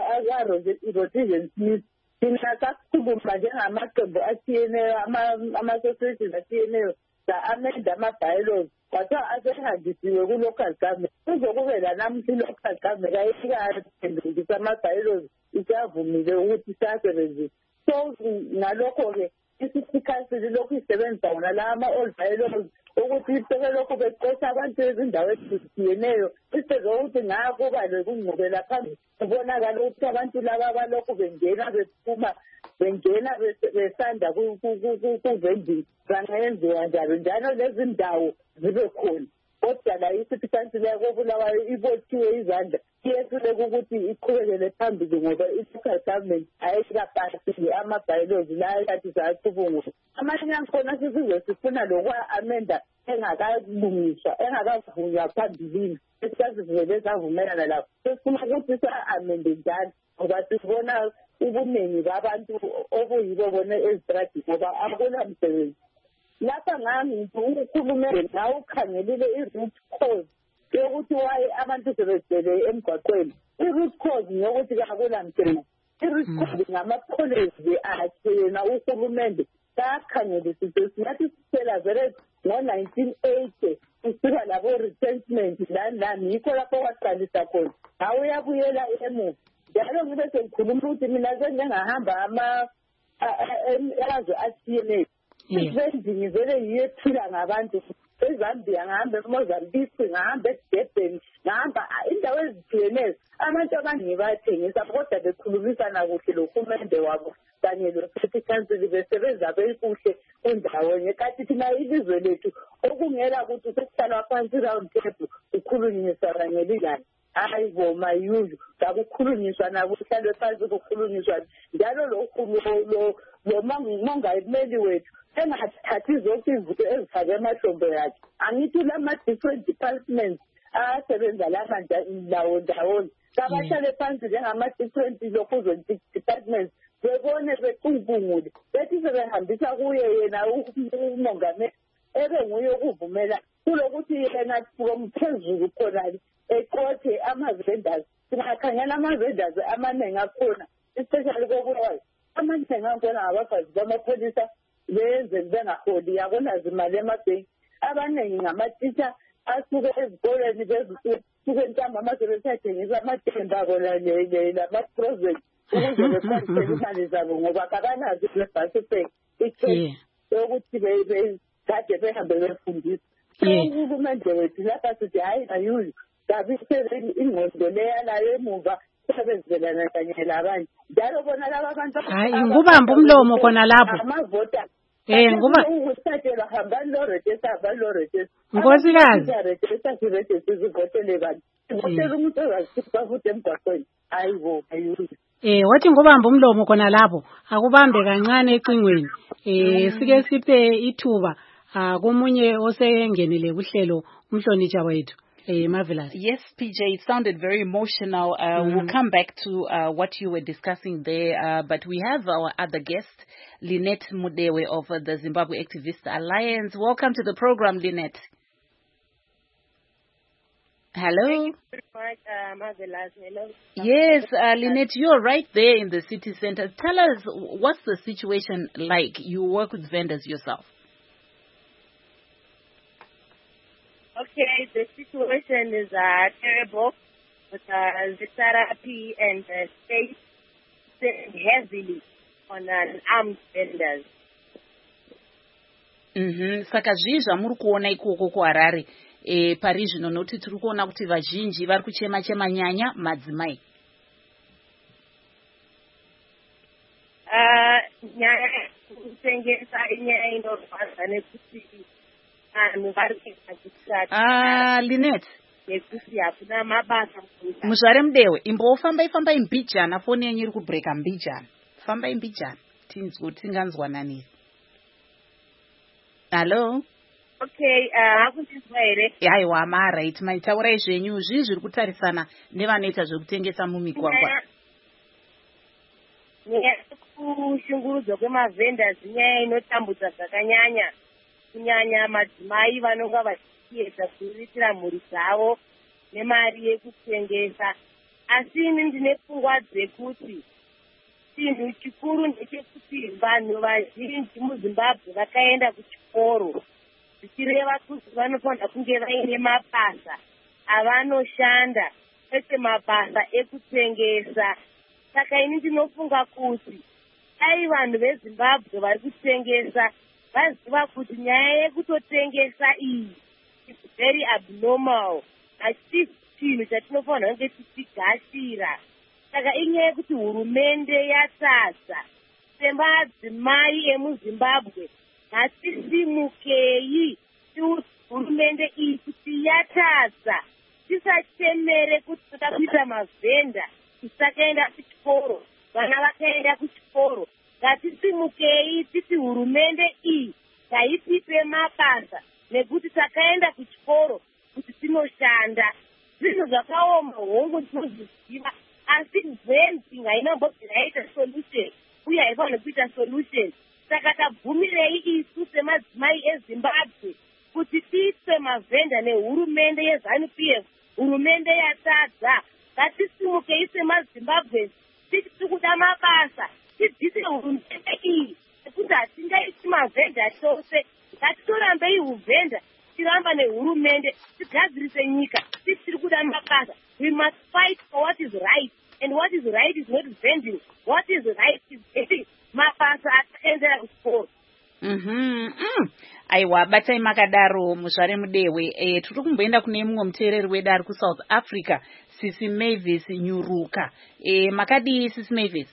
aka-Rhodesia Smith thina sasikhuluma njengamaqembu atshiyeneyo ama-association atshiyeneyo sa-amenda ama-bylaws kwathiwa asehambisiwe ku-local government kuzokube lanamuhla i-local government ayikaphendukisa ama-bylaws isavumile ukuthi sasebenzise so ngalokho-ke i-city council lokhu isebenzisa wona la ama-old bylaws ukuthi sebelokhu beqosha abantu ezindaweni ezitshiyeneyo instead zokuthi ngakuba lekungqubela phambili kubonakala ukuthi abantu laba balokhu bengena bephuma bengena besanda kuvending bangayenziwa njalo njalo lezi ndawo zibe khona kodwa la i-city council yakoBulawayo ibothiwe izandla iyehluleka ukuthi iqhubekele phambili ngoba i-local government ayikapasi ama-bylaws la ekathi sacubungula amanye akhona sisize sifuna lokwa-amenda engakalungiswa engakavunywa phambilini esasivele savumelana lapho sesifuna ukuthi sa-amende njalo ngoba sibona ubuningi babantu obuyibo bona ezitradini ngoba akulamsebenzi lapha ngangithi ukhulumele nawe ukhangelile i-root cause yokuthi waye abantu sebegcwele emgwaqweni i-root cause yokuthi kakulamsebenzi i-root cause ngama-policy akhe yena uhulumende kakhangelisise singathi sisela vele ngo-nineteen eighty kusuka labo-retrenchment lani lani yikho lapho kwaqalisa khona hawu uyabuyela emuva njalo ngibe sengikhuluma ukuthi mina sengingahamba amazwe atshiyeneyo isivendingi vele yiyo ephila ngabantu eZambia ngahamba eMozambique ngahamba eDurban ngahamba indawo ezitshiyeneyo abantu abaningi bayathengisa kodwa bekhulumisana kuhle lohulumende wabo kanye lo-city council besebenza bekuhle endawonye kanti thina ilizwe lethu okungela ukuthi sekuhlalwa phansi round table kukhulunyiswana ngelilani hayi bo mayuzu kakukhulunyiswa nabo kuhlalwe phansi kukhulunyiswa njalo lo mongameli wethu engathathi zonke izinto ezifake emahlombe yakhe angithi lama-different departments asebenza lama ndawo ndawonye kabahlale phansi njengama-different lokuzo departments bebone becubungule bethi sebehambisa kuye yena umongameli ebe nguye okuvumela kulokuthi yena from phezulu khonali eqothe ama-vendors singakhangela ama-vendors amaningi akhona especially koBulawayo amaningi akhona ngabafazi bamapholisa benze bengaholi yabona zimali emabhenki abaningi ngamatitsha asuke ezikoleni besuke ntambama sebesathengisa amathemba abo lama-project ukuze bekhalisele imali zabo ngoba kabanazo lebhasipek ikhethi yokuthi kade behambe befundisa uhulumende wethu lapha sithi hhayi ayuzi kabisele ingqondo leyalayo emuva sebenzelana kanye labanye njalo bona laba abantu hayi ngubamba umlomo khona lapho amavota eh nguba ukusathela hambani lo register hambani lo register nkosikazi register siregister sizivotele kanti ngotela umuntu ozasikhipha futhi emgwaqweni hayi bo ayuzi eh wathi ngubamba umlomo khona lapho akubambe kancane ecingweni eh sike siphe ithuba komunye osengenile kuhlelo umhlonitsha wethu. Uh, Marvelous. Yes, P J, it sounded very emotional. Uh, mm-hmm. We'll come back to uh, what you were discussing there, uh, but we have our other guest, Lynette Mudewe of uh, the Zimbabwe Activist Alliance. Welcome to the program, Lynette. Hello. Thank you very much, uh, Marvelous. Hello. Yes, uh, Lynette, you're right there in the city center. Tell us, what's the situation like? You work with vendors yourself. Okay, the situation is uh, terrible with uh, the therapy and the state spending heavily on uh, armed vendors. Mhm. Saka zvii zvamuri kuona ikoko kuHarare e, pari zvino nokuti tiri kuona kuti vazhinji vari kuchema chema nyanya madzimai. Nyaya kutengesa inyaya inorwadza nekuti vanhu vari kuita kusati. Ah, Linet. Nekuti hakuna mabasa. Muzvare Mudewe, imbofambai fambai mbijana, foni yenyu iri kubreka mbijana. Fambai mbijana, tinzwe tinganzwanani. Hello? Okay, hakunzwa here? Haiwa, mara, maitaurai zvenyu, zvii zviri kutarisana nevanoita zvekutengesa mumigwagwa. Nyaya yekushungurudzwa kwemavhenda zinyaya inotambudza zvakanyanya, kunyanya madzimai vanonga vachiedza kuriritira mhuri dzavo nemari yekutengesa. Asi ini ndine pfungwa dzekuti chinhu chikuru ndechekuti vanhu vazhinji muZimbabwe vakaenda kuchikoro, zvichireva kuti vanofanira kunge vaine mabasa avanoshanda, kwete mabasa ekutengesa. Saka ini ndinofunga kuti dai vanhu veZimbabwe vari kutengesa vaziva kuti nyaya yekutotengesa iyi is very abnormal, hachisi chinhu chatinofanira kunge tichigashira. Saka inyaya yekuti hurumende yatadza, semadzimai emuZimbabwe ngatisimukei tiudze hurumende iyi kuti yatadza, tisachemere kuti toda kuita mavhenda tisakaenda kuchikoro, vana vakaenda kuchikoro. Ngatisimukei titi hurumende iyi ngaitipe mabasa, nekuti takaenda kuchikoro kuti tinoshanda. Zvinhu zvakaoma hongu ndinozviziva, asi venting hainambobvi yaita solution uye haifanira kuita solution. Saka tabvumirei isu semadzimai eZimbabwe kuti tiitwe mavhenda nehurumende yeZANU-P F, hurumende yatadza. Ngatisimukei semaZimbabwe titi tiri kuda mabasa, tidzise hurumende iyi nekuti hatingaiti mavhenda tose. Ngatitorambei huvhenda, tiramba nehurumende, tigadzirise nyika titi tiri kuda mabasa. We must fight for what is right, and what is right is not vending. What is right is getting mabasa atakaendera kuchikoro. Mhm. Aiwa, batai makadaro Muzvare Mudewe. E, tiri kumboenda kune mumwe muteereri wedu ari kuSouth Africa, Sisi Mavis Nyuruka. E, makadi Sisi Mavis?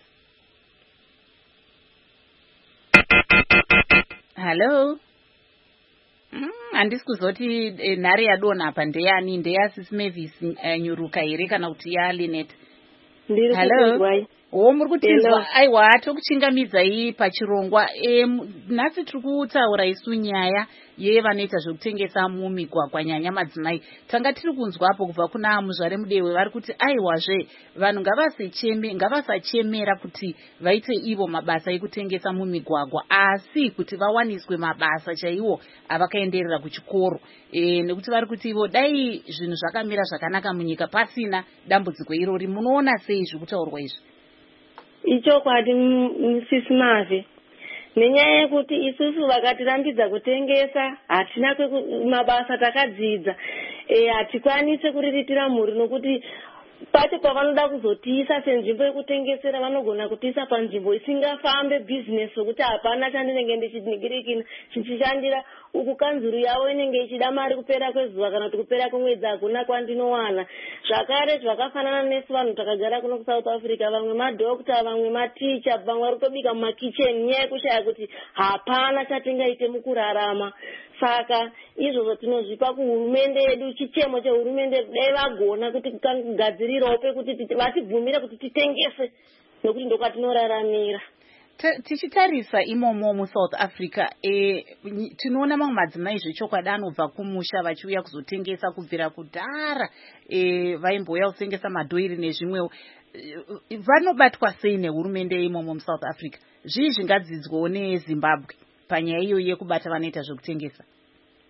Hello? Mm, handisi kuzoti e, nhare yadonha apa ndeyani, ndeya Sisi Mavis e, Nyuruka here kana kuti ya Linet? Hello? Oh, muri kutinzwa. Aiwa, tokuchingamidzai pachirongwa. E, nhasi tiri kutaura isu nyaya yevanoita zvekutengesa mumigwagwa, nyanya madzimai. Tanga tiri kunzwapo kubva kuna Muzvare Mudewe vari kuti aiwazve vanhu ngavasacheme ngavasachemera kuti vaite ivo mabasa ekutengesa mumigwagwa, asi kuti vawaniswe mabasa chaiwo avakaenderera kuchikoro. E, nekuti vari kuti ivo dai zvinhu zvakamira zvakanaka munyika pasina dambudziko irori. Munoona sei zvekutaurwa izvi? Ichokwadi Sisi Mave, nenyaya yekuti isusu vakatirambidza kutengesa hatina mabasa takadzidza, e, hatikwanise kuriritira mhuri, nokuti pacho pavanoda kuzotiisa senzvimbo yekutengesera vanogona kutiisa panzvimbo isingafambe bhizinesi, sokuti hapana chandinenge ndichidhigirikina chichishandira. Uku kanzuru yavo inenge ichida mari kupera kwezuva kana kuti kupera kwemwedzi hakuna kwandinowana. Zvakare zvakafanana nesu vanhu takagara kuno kuSouth Africa, vamwe madhokta, vamwe maticha, vamwe vari kutobika mumakicheni, nyaya yekushaya kuti hapana chatingaite mukurarama. Saka izvozvo tinozvipa kuhurumende yedu, chichemo chehurumende dai vagona kuti kugadzirirawo pekuti vatibvumire kuti titengese, nokuti ndokwatinoraramira. Tichitarisa imomo muSouth Africa, e, tinoona mamwe madzimai zvechokwadi anobva kumusha vachiuya kuzotengesa kubvira kudhara, e, vaimbouya kutengesa madhoiri nezvimwewo. E, vanobatwa sei nehurumende imomo muSouth Africa? Zvii zvingadzidzwawo neZimbabwe panyaya iyo yekubata vanoita zvekutengesa?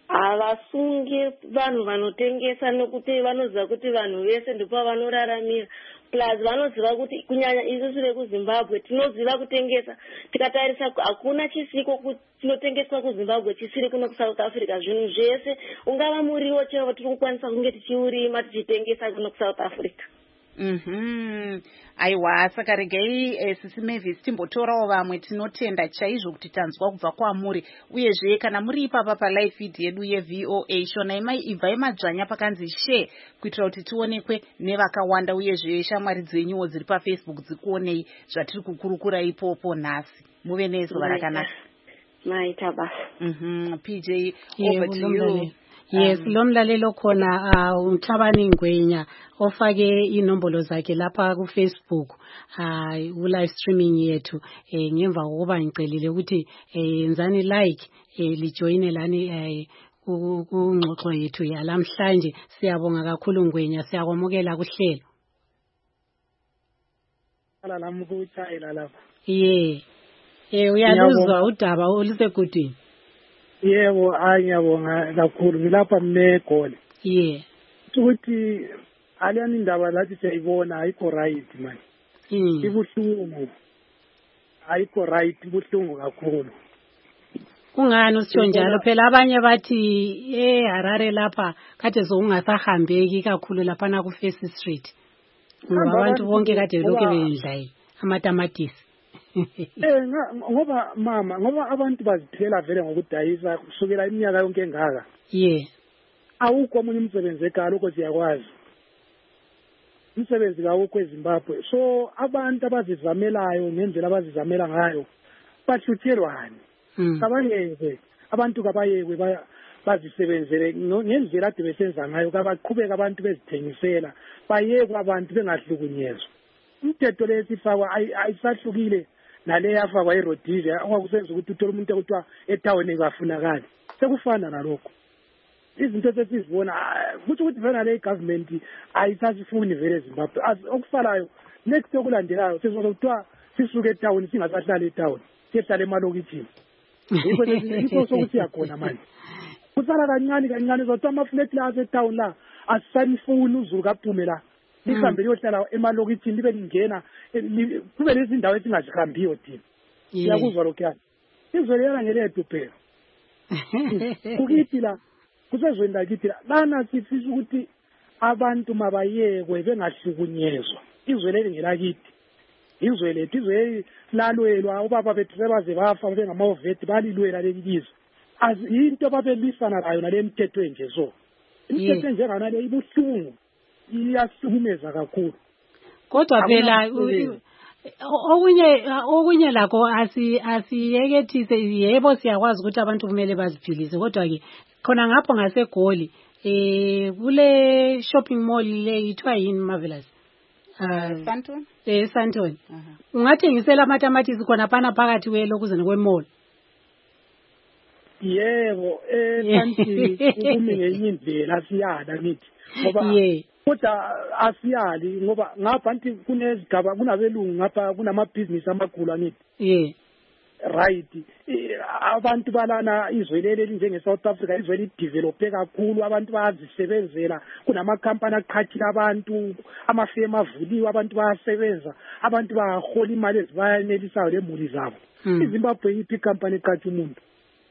havasungi vanhu vanotengesa nokuti vanoziva kuti vanhu vese ndipo vanoraramira. Plus vanoziva kuti kunyanya isusu vekuZimbabwe tinoziva kutengesa. Tikatarisa hakuna chisiko chinotengeswa kuZimbabwe chisiri kuno kuSouth Africa. Zvinhu zvese ungava muriwo chero tiri kukwanisa kunge tichiurima tichitengesa kuno kuSouth Africa. Mhm. Aiwa, saka regai eh, sisi Mavis timbotorawo vamwe tinotenda chaizvo kuti tanzwa kubva kwamuri. Uyezve kana muri ipapa palive feed yedu yeV O A shonai mai ibvai madzvanya pakanzi share kuitira kuti tionekwe nevakawanda, uyezve shamwari dzenyuwo dziri paFacebook dzikuonei zvatiri kukurukura ipopo nhasi. Muve nezuva rakanaka. Maita basa. Mhm. P J, over to you. Yes, lo mlalelo khona uMthabani Ngwenya ofake inombolo zakhe lapha ku Facebook uh u live streaming yethu eh ngemva kokuba ngicelile ukuthi yenzani like eh lijoine lani kungxoxo yethu yalamhlanje. Siyabonga kakhulu Ngwenya, siyakwamukela kuhlelo. Ala lamkuthayela lapha. Yeah. Eh uyaluzwa udaba olusegudini. Yebo, ayabonga kakhulu ngilapha mnegole. Yeah. Ukuthi aliyani indaba lathi siyayibona ayikho right man. Mm. Ibuhlungu. Ayikho right, ibuhlungu kakhulu. Kungani usitsho njalo? Phela abanye bathi eh Harare lapha kade zokungasahambeki kakhulu lapha na ku First Street. Ngoba abantu bonke kade lokho bendlayi amatamatisi. Eh ngoba mama ngoba abantu baziphela vele ngokudayisa kusukela iminyaka yonke engaka. Yeah. Awukho omunye umsebenzi ekhaya lokho siyakwazi. Umsebenzi lawo kweZimbabwe. So abantu abazizamelayo ngendlela abazizamela ngayo bahluthelwane. Kabangeke abantu kabayekwe bazisebenzele ngendlela ade besenza ngayo kabaqhubeka abantu bezithengisela bayekwe abantu bengahlukunyezwa. Umthetho lesifakwa ayisahlukile nale yafakwa eRhodesia okwakusenza ukuthi uthola umuntu ekuthiwa etawuni kafunakali. Sekufana nalokho. Izinto sesizibona kuthi ukuthi vele le government ayisasifuni vele eZimbabwe. Okufalayo next okulandelayo sizokuthiwa sisuke etawuni singasahlala etawuni sihlala emalokitshini. Yikho yikho sokuthi yakhona manje. Kusala kancane kancane zothiwa amaflat la etawuni la asisanifuni uzulu kaphume la. Lihambe liyohlala emalokitshini libe lingena kube lezindawo esingazihambiyo thina. Siyakuzwa lokho yani. Izwe liyana ngelethu phela. Kukithi la kusezweni lakithi la lana sifisa ukuthi abantu mabayekwe bengahlukunyezwa. Izwe leli ngelakithi. Izwe lethu izwe lalwelwa ubaba bethu sebaze bafa bengamaveti balilwela leli lizwe. Into babelwisana nayo nale mthetho enje so. Imithetho njengana le ibuhlungu. Iyasukumeza kakhulu. Kodwa phela okunye okunye lakho asi asiyekethise yebo siyakwazi ukuthi abantu kumele baziphilise kodwa ke khona ngapho ngaseGoli eh kule shopping mall le ithiwa yini Marvelous uh Sandton eh Sandton ungathengisela amatamatisi khona phana phakathi kwelokuzana kwemall. Yebo eh kanti kumi ngenye indlela siyada nithi ngoba kodwa asiyali ngoba ngapha anti kunezigaba kunabelungu ngapha kunamabhizinisi amakhulu angithi. Yeah. Right. Abantu balana izwelele njenge South Africa izwele develope kakhulu abantu bayazisebenzela kunama company aqhathila abantu amafema avuliwe abantu bayasebenza abantu bayahola imali ezibayanelisayo lemuli zabo. iZimbabwe iphi company eqhatha umuntu?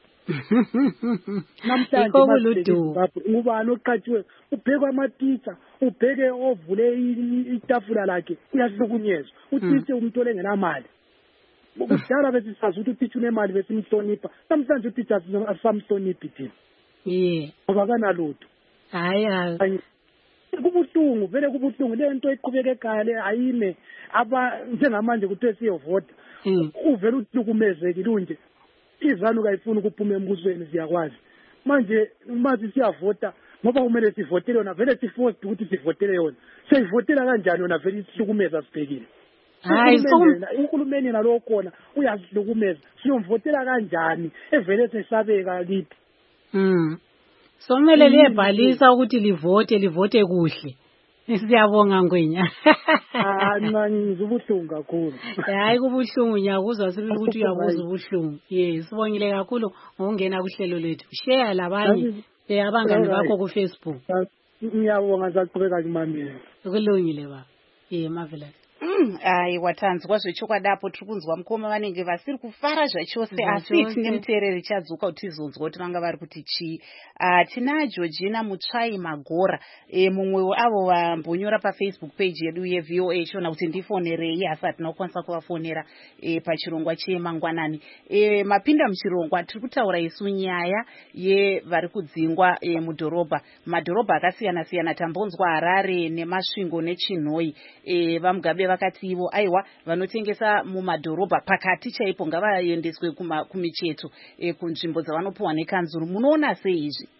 Namhlanje ngubani oqhatshiwe ubhekwa amatitsha ubheke ovule itafula lakhe uyahlukunyezwa utitshe umuntu olengenamali. Ukudala besisazi ukuthi utitsha unemali besimhlonipha namhlanje utitsha asamhloniphi thina. Yeah. Ngoba kana lutho. Hayi hayi. Kubuhlungu vele kubuhlungu lento iqhubeka ekhaya le ayime aba njengamanje kuthe siyovota. Uvela uhlukumezekile unje. Izanu kayifuna ukuphuma embusweni siyakwazi. Manje mathi siyavota ngoba kumele sivotele yona vele siforced ukuthi sivotele yona. Seyivotela kanjani yona vele isihlukumeza sibhekile. Hayi uNkulunkulu nalo khona uyasihlukumeza. Siyomvotela kanjani evele sesabeka kithi. Mm. So kumele liyebhalisa ukuthi livote livote kuhle. Siyabonga Ngwenya. Ah ngizwa ubuhlungu kakhulu. Hayi kubuhlungu nyakuzwa sibili ukuthi uyakuzwa ubuhlungu. Yes, sibongile kakhulu ngokungena kuhlelo lethu. Share labanye eh abangani bakho ku Facebook. Ngiyabonga saqhubeka kumamela. Kulungile ba. Eh Marvelous. Mm, ai watanzwa zvechokwadapo tiri kunzwa mukoma vanenge vasiri kufara zvachose asi tine muteereri chadzuka kuti tizonzwa kuti vanga vari kuti chii. Uh, tina Georgina Mutsvai Magora e, mumwe wavo vambonyora pafacebook page yedu yeV O A chiona kuti ndifonerei asi hatina kukwanisa kuvafonera e, pachirongwa chemangwanani. E, mapinda muchirongwa tiri kutaura isu nyaya yevari kudzingwa e, mudhorobha madhorobha akasiyana siyana. Tambonzwa Harare neMasvingo neChinhoi. E, vamugabe vakati ivo aiwa vanotengesa mumadhorobha pakati chaipo ngavaendeswe kumicheto e, kunzvimbo dzavanopuwa nekanzuru. Munoona sei izvi?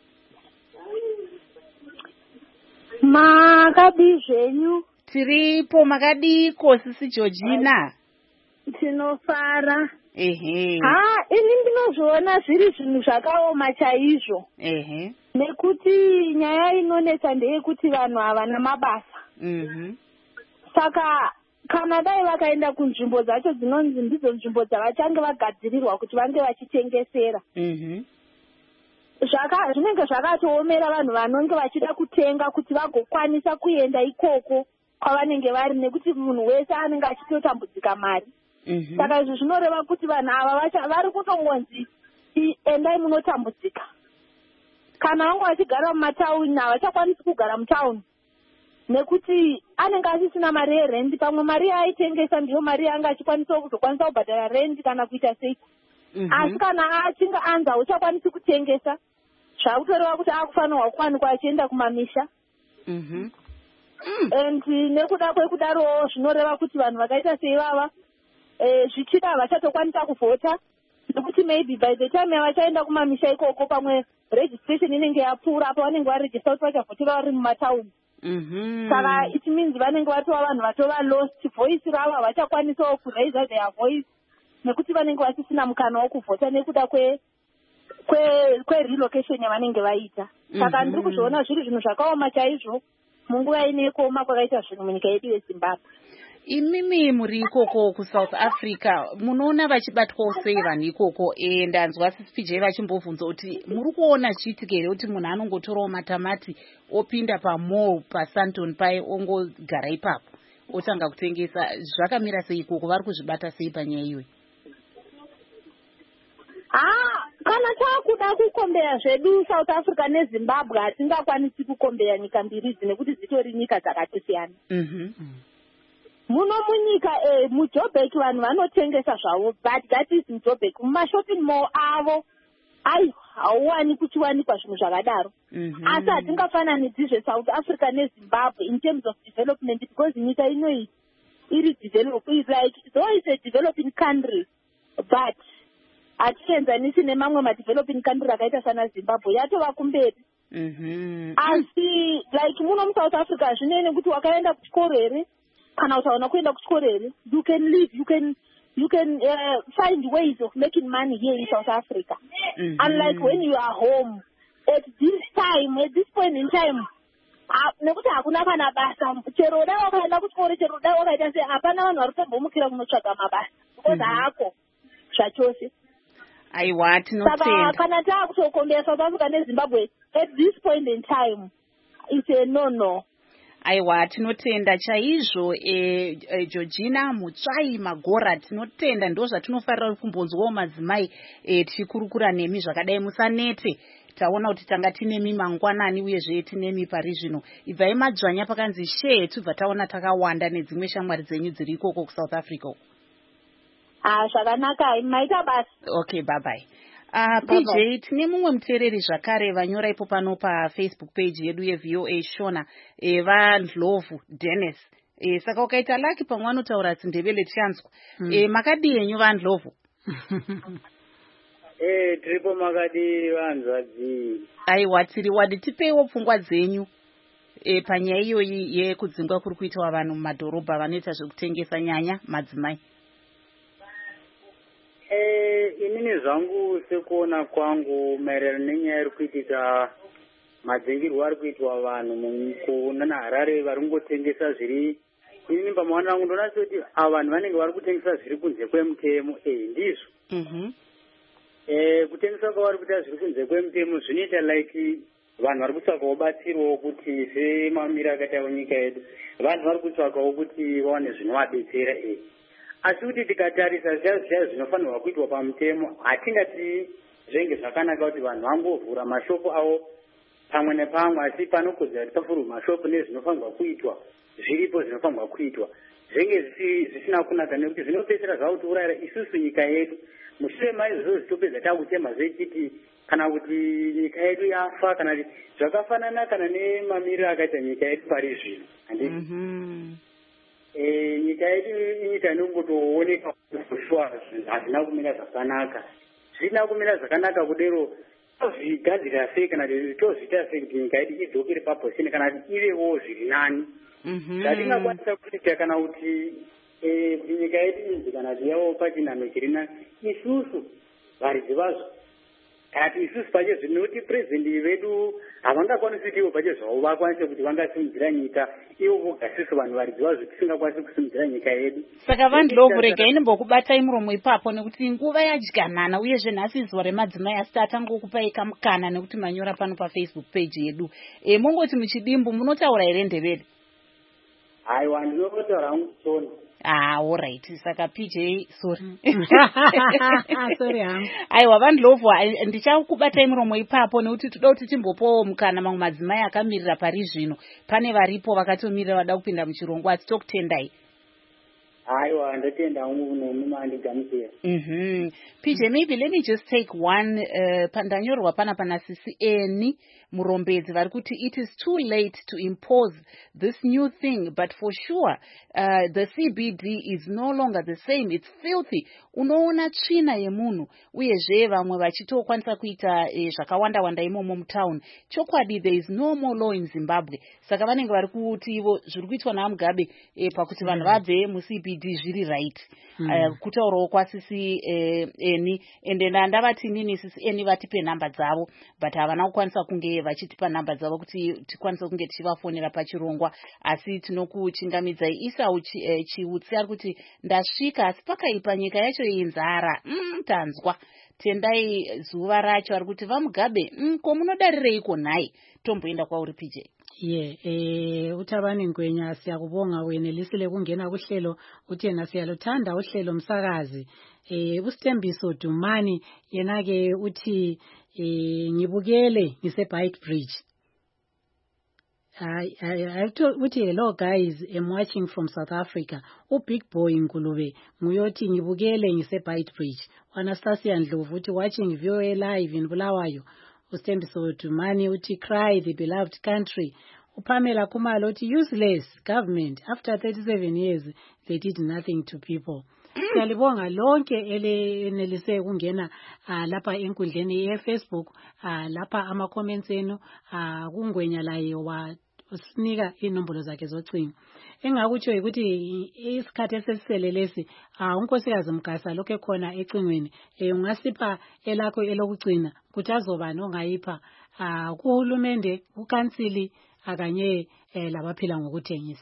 Makadi zvenyu? Tiripo. Makadiko sisi Georgina? Tinofara. Ehe. Ha, ini ndinozviona zviri zvinhu zvakaoma chaizvo. Ehe. Nekuti nyaya inonetsa ndeyekuti vanhu havana mabasa. Mhm. Saka kana dai vakaenda kunzvimbo dzacho dzinonzi ndidzo nzvimbo dzavachange vagadzirirwa kuti vange vachitengesera. Mhm. Zvaka zvinenge zvakatoomera vanhu vanonge vachida kutenga kuti vagokwanisa kuenda ikoko kwavanenge vari nekuti munhu wese anenge achitotambudzika mari. Mhm. Saka izvi zvinoreva kuti vanhu ava vari kutongonzi endai munotambudzika. Kana vange vachigara mumatauni havachakwanisi kugara mutauni nekuti anenge asisina mari yerendi. Pamwe mari yaitengesa ndiyo mari yanga achikwanisa kuzokwanisa kubhadhara rendi kana kuita sei. Asi kana achinga anza uchakwanisi kutengesa zvakutoreva kuti akufanirwa kuwanikwa achienda kumamisha. Mhm. And nekuda kwekudaro zvinoreva kuti vanhu vakaita seivava eh zvichida havachatokwanisa kuvhota nekuti maybe by the time yavachaenda kumamisha ikoko pamwe registration inenge yapfuura apa vanenge varejista kuti vachavhotera vari mumatauni. Mhm. Saka it means vanenge vatova vanhu vatova lost voice ravo havachakwanisawo kuraise their voice nekuti vanenge vasisina mukana wokuvhota nekuda kwe kwe kwerelocation yavanenge vaita. Saka ndiri kuzviona zviri zvinhu zvakaoma chaizvo munguva ine kuoma kwakaita zvinhu munyika yedu yeZimbabwe. Imimi muri ikoko kuSouth Africa munoona vachibatwawo sei vanhu ikoko? E, ndanzwa sisi P J vachimbobvunza kuti muri kuona chiitike here kuti munhu anongotorawo matamati opinda pamall paSandton pai ongogara ipapo otanga kutengesa. Zvakamira sei ikoko? Vari kuzvibata sei panyaya iyoyi? Ah, kana taakuda kukombeya zvedu South Africa neZimbabwe hatingakwanisi kukombeya nyika mbiri idzi nekuti dzitori nyika dzakatosiyana. Mhm. Muno munyika eh muJoburg vanhu vanotengesa zvavo but that is muJoburg. Mumashopping mall avo ai hauwani kuchiwanikwa zvinhu zvakadaro. Asi hatingafananidzi zveSouth Africa neZimbabwe in terms of development because nyika inoyi iri develop is like though it's a developing country but hatienzanisi nemamwe madeveloping country akaita sana Zimbabwe yatova kumberi. Mhm. Asi like muno muSouth Africa zvine nekuti wakaenda kuchikoro here kana utaona kuenda kuchikoro here you can live you can you can uh, find ways of making money here in South Africa. Mhm. Unlike when you are home at this time at this point in time nekuti hakuna kana basa chero dai wakaenda kuchikoro chero dai wakaita sei hapana vanhu vari kutombomukira kunotsvaga mabasa because haako zvachose. Aiwa tinotenda. Saka kana taakutokombera South Africa neZimbabwe at this point in time it's a no no. Aiwa tinotenda chaizvo. E, e, Georgina Mutsvai Magora tinotenda. Ndo zvatinofarira kumbonzwawo madzimai e, tichikurukura nemi zvakadai. Musanete. Taona kuti tanga tinemi mangwanani uyezve tinemi pari zvino. Ibvai madzvanya pakanzi share tubva taona takawanda nedzimwe shamwari dzenyu dziri ikoko kuSouth Africa. Ah, zvakanaka maita basi. Okay, bye bye. Uh, P J tine mumwe muteereri zvakare vanyora ipo pano paFacebook page yedu yeV O A Shona e, vaNdlovu Dennis. E, saka ukaita laki pamwe vanotaura tsindevele tichanzwa. Mm. E, makadi yenyu vaNdlovu? Eh, tripo makadi vanzwadzi. Aiwa tiri wadi tipeiwo pfungwa dzenyu. E, panyaya iyoyi yekudzingwa kuri kuitwa vanhu mumadhorobha vanoita zvekutengesa nyanya madzimai. Eh, inini zvangu sekuona kwangu maererano nenyaya iri kuitika madzingirwo ari kuitwa vanhu kunana Harare vari kungotengesa zviri ini pamwana wangu ndonatsa kuti ava vanhu vanenge vari kutengesa zviri kunze kwemutemo eh ndizvo eh kutengesa kwavari kuita zviri kunze kwemutemo zvinoita like vanhu vari kutsvakawo batsirwawo kuti semamira akaitawo nyika yedu vanhu vari kutsvakawo kuti vaone zvinovadetsera eh asi kuti tikatarisa zviya zviya zvinofanirwa kuitwa pamutemo hatingati zvenge zvakanaka kuti vanhu vangovhura mashopu avo pamwe nepamwe asi panokodzera kuti pavhurwe mashopu nezvinofanirwa kuitwa zviripo zvinofanirwa kuitwa zvenge zvisina kunaka nekuti zvinopedzera zvakutiurayira isusu nyika yedu mushure maizvozvo zvitopedza takutema zvechiti kana kuti nyika yedu yafa kana zvakafanana kana nemamiriro akaita nyika yedu pari zvino handii Eh nyika yedu nyika inongotooneka kushwa hazvina kumira zvakanaka zvina kumira zvakanaka kudero tozvigadzira sei kana tozviita sei kuti nyika yedu idzokere paposini kana kuti ivewo zviri nani zvatingakwanisa kuita kana kuti kuti nyika yedu inzi kana ziyawo pachinhano chiri nani isusu varidzi vazvo kana kuti isusu pachezvo nekuti purezidendi vedu havangakwanisi kuti ivo pachezvavo vakwanise kuti vangasimudzira nyika ivo vogasiso vanhu varidzi vazvo tisingakwanisi kusimudzira nyika yedu. Saka vanhu lovuregai nimbokubatai muromo ipapo nekuti nguva yadyanana uyezve nhasi zuva remadzimai asi tatangokupai kamukana nekuti manyora pano pafacebook page yedu e, mongoti muchidimbu munotaura here ndebele? Aiwa ndinotaura hangu tsona. Ah, all right. Saka P J, sorry. Sorry hangu. Aiwa vanhu lovhu ndichakubatai muromo ipapo nekuti toda kuti timbopowo mukana mamwe madzimai akamirira pari zvino. Pane varipo vakatomirira vada kupinda muchirongwa asi tokutendai. Aiwa ndatenda hangu nomumandiganisira. Mhm. P J, maybe let me just take one uh, pandanyorwa pana pana C C N murombedzi vari kuti it is too late to impose this new thing but for sure uh, the C B D is no longer the same, it's filthy. Unoona tsvina yemunhu uyezve vamwe vachitokwanisa kuita eh, zvakawanda wanda imomo mutown. Chokwadi there is no more law in Zimbabwe. Saka vanenge vari kuti ivo zviri kuitwa naMugabe eh, pakuti vanhu vabve mu C B D zviri right. Mm. Uh, kutaurawo kwasisi eh, eni ende ndavati nini sisi eni vatipe namba dzavo but havana kukwanisa kunge vachitipa namba dzavo kuti tikwanise kunge tichivafonera pachirongwa asi tinokuchingamidzai Isau Chiutsi eh, ari kuti ndasvika asi pakaipa nyika yacho yenzara mm, tanzwa tendai zuva racho ari kuti vaMugabe mm, komunodarireiko nhai tomboenda kwauri P J. Ye eh uThabani Ngwenya siyakubonga wenelisile kungena kuhlelo uthi yena siyaluthanda uhlelo msakazi eh uSithembiso Dumani yena ke uthi eh ngibukele ngise Bite Bridge. I I I told uthi hello guys, I'm watching from South Africa. U Big Boy Ngulube nguyothi ngibukele ngise Bite Bridge. Anastasia Ndlovu uthi watching V O A live in Bulawayo. Usithembiso Dumani uthi cry the beloved country. Upamela Kumalo uthi useless government after thirty-seven years they did nothing to people. Siyalibonga lonke elenelise kungena lapha enkundleni ye-Facebook lapha ama comments enu kungwenya layo wa usinika inombolo zakhe zocingo. Engakutsho ukuthi isikhathi esisele lesi unkosikazi Mgasa lokho khona ecingweni ungasipha elakho elokugcina kuthi azobani ongayipha kuhulumende ukansili akanye labaphila ngokuthengisa.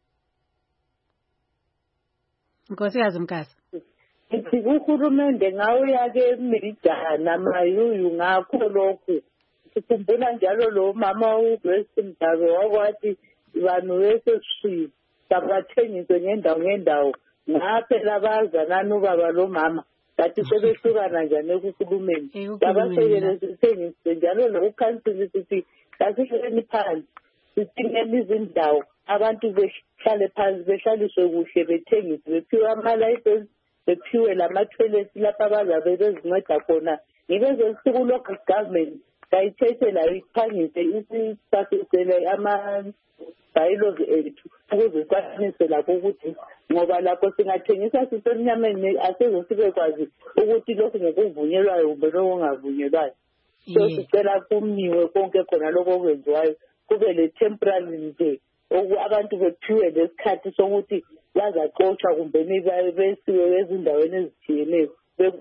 Nkosikazi Mgasa. Ithi uhulumende ngawuya ke Melida namayuyu ngakho lokho sikhumbula njalo lo mama uGrace Mdabe wakwathi vanhu beseshiya sabathengiswe ngendawo ngendawo ngaphela baza nanu baba lo mama bathi sebehlukana njani ekukhulumeni babasekele sithengiswe njalo lo ukhansili sithi asihleni phansi sithengele izindawo abantu behlale phansi behlaliswe kuhle bethengise bephiwe ama-license bephiwe lama-toilets lapha abazabe bezinceda khona ngibeze usuku local government kayithethe layo ikhangise isisafisele ama-bylaws ethu ukuze sikwanise lakho ukuthi ngoba lapho singathengisa sisemnyameni aseze sibekwazi ukuthi lokhu ngokuvunyelwayo kumbe lokhu ongavunyelwayo. So sicela kumiwe konke khona lokho okwenziwayo kube le-temporary nje abantu bephiwe lesikhathi sokuthi bazaxotshwa kumbe besiwe ezindaweni ezithiyeneyo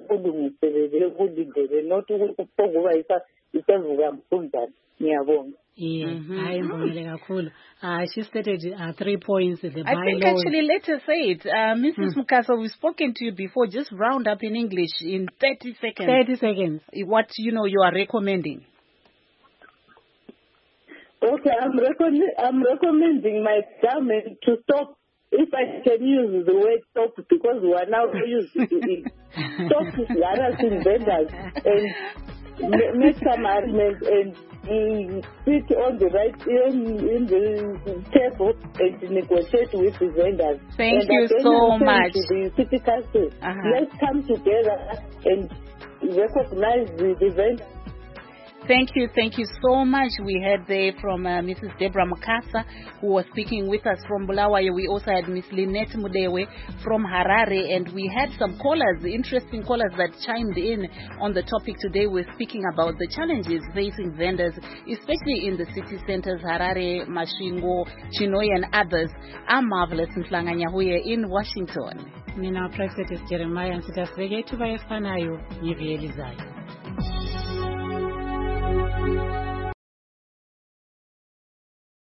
bekulungiselele bekulindele not ukuthi kuphonguba yisevuka mfundane. Ngiyabonga. Yeah, mm-hmm. uh, she stated uh, three points. The I think actually, let her say it. Uh, Missus Mm. Mukasa, we've spoken to you before. Just round up in English in thirty seconds. thirty seconds. What, you know, you are recommending. Okay, I'm, recommend, I'm recommending my government to stop, if I can use the word stop, because we are now using it. Stop harassing vendors and make some arrangements and um, sit on the right in, in the table and negotiate with the vendors. Thank and you so much. To the city council, uh-huh. Let's come together and recognize the, the vendors. Thank you, thank you so much. We had there from uh, Missus Deborah Mukasa, who was speaking with us from Bulawayo. We also had Miss Lynette Mudewe from Harare, and we had some callers, interesting callers that chimed in on the topic today. We're speaking about the challenges facing vendors, especially in the city centers, Harare, Masvingo, Chinhoyi, and others. I'm Marvelous Mflanganyahuye in Washington. Mina Prophet Jeremiah, and Sitasvege Tuvayefanayo, Nivielizayo.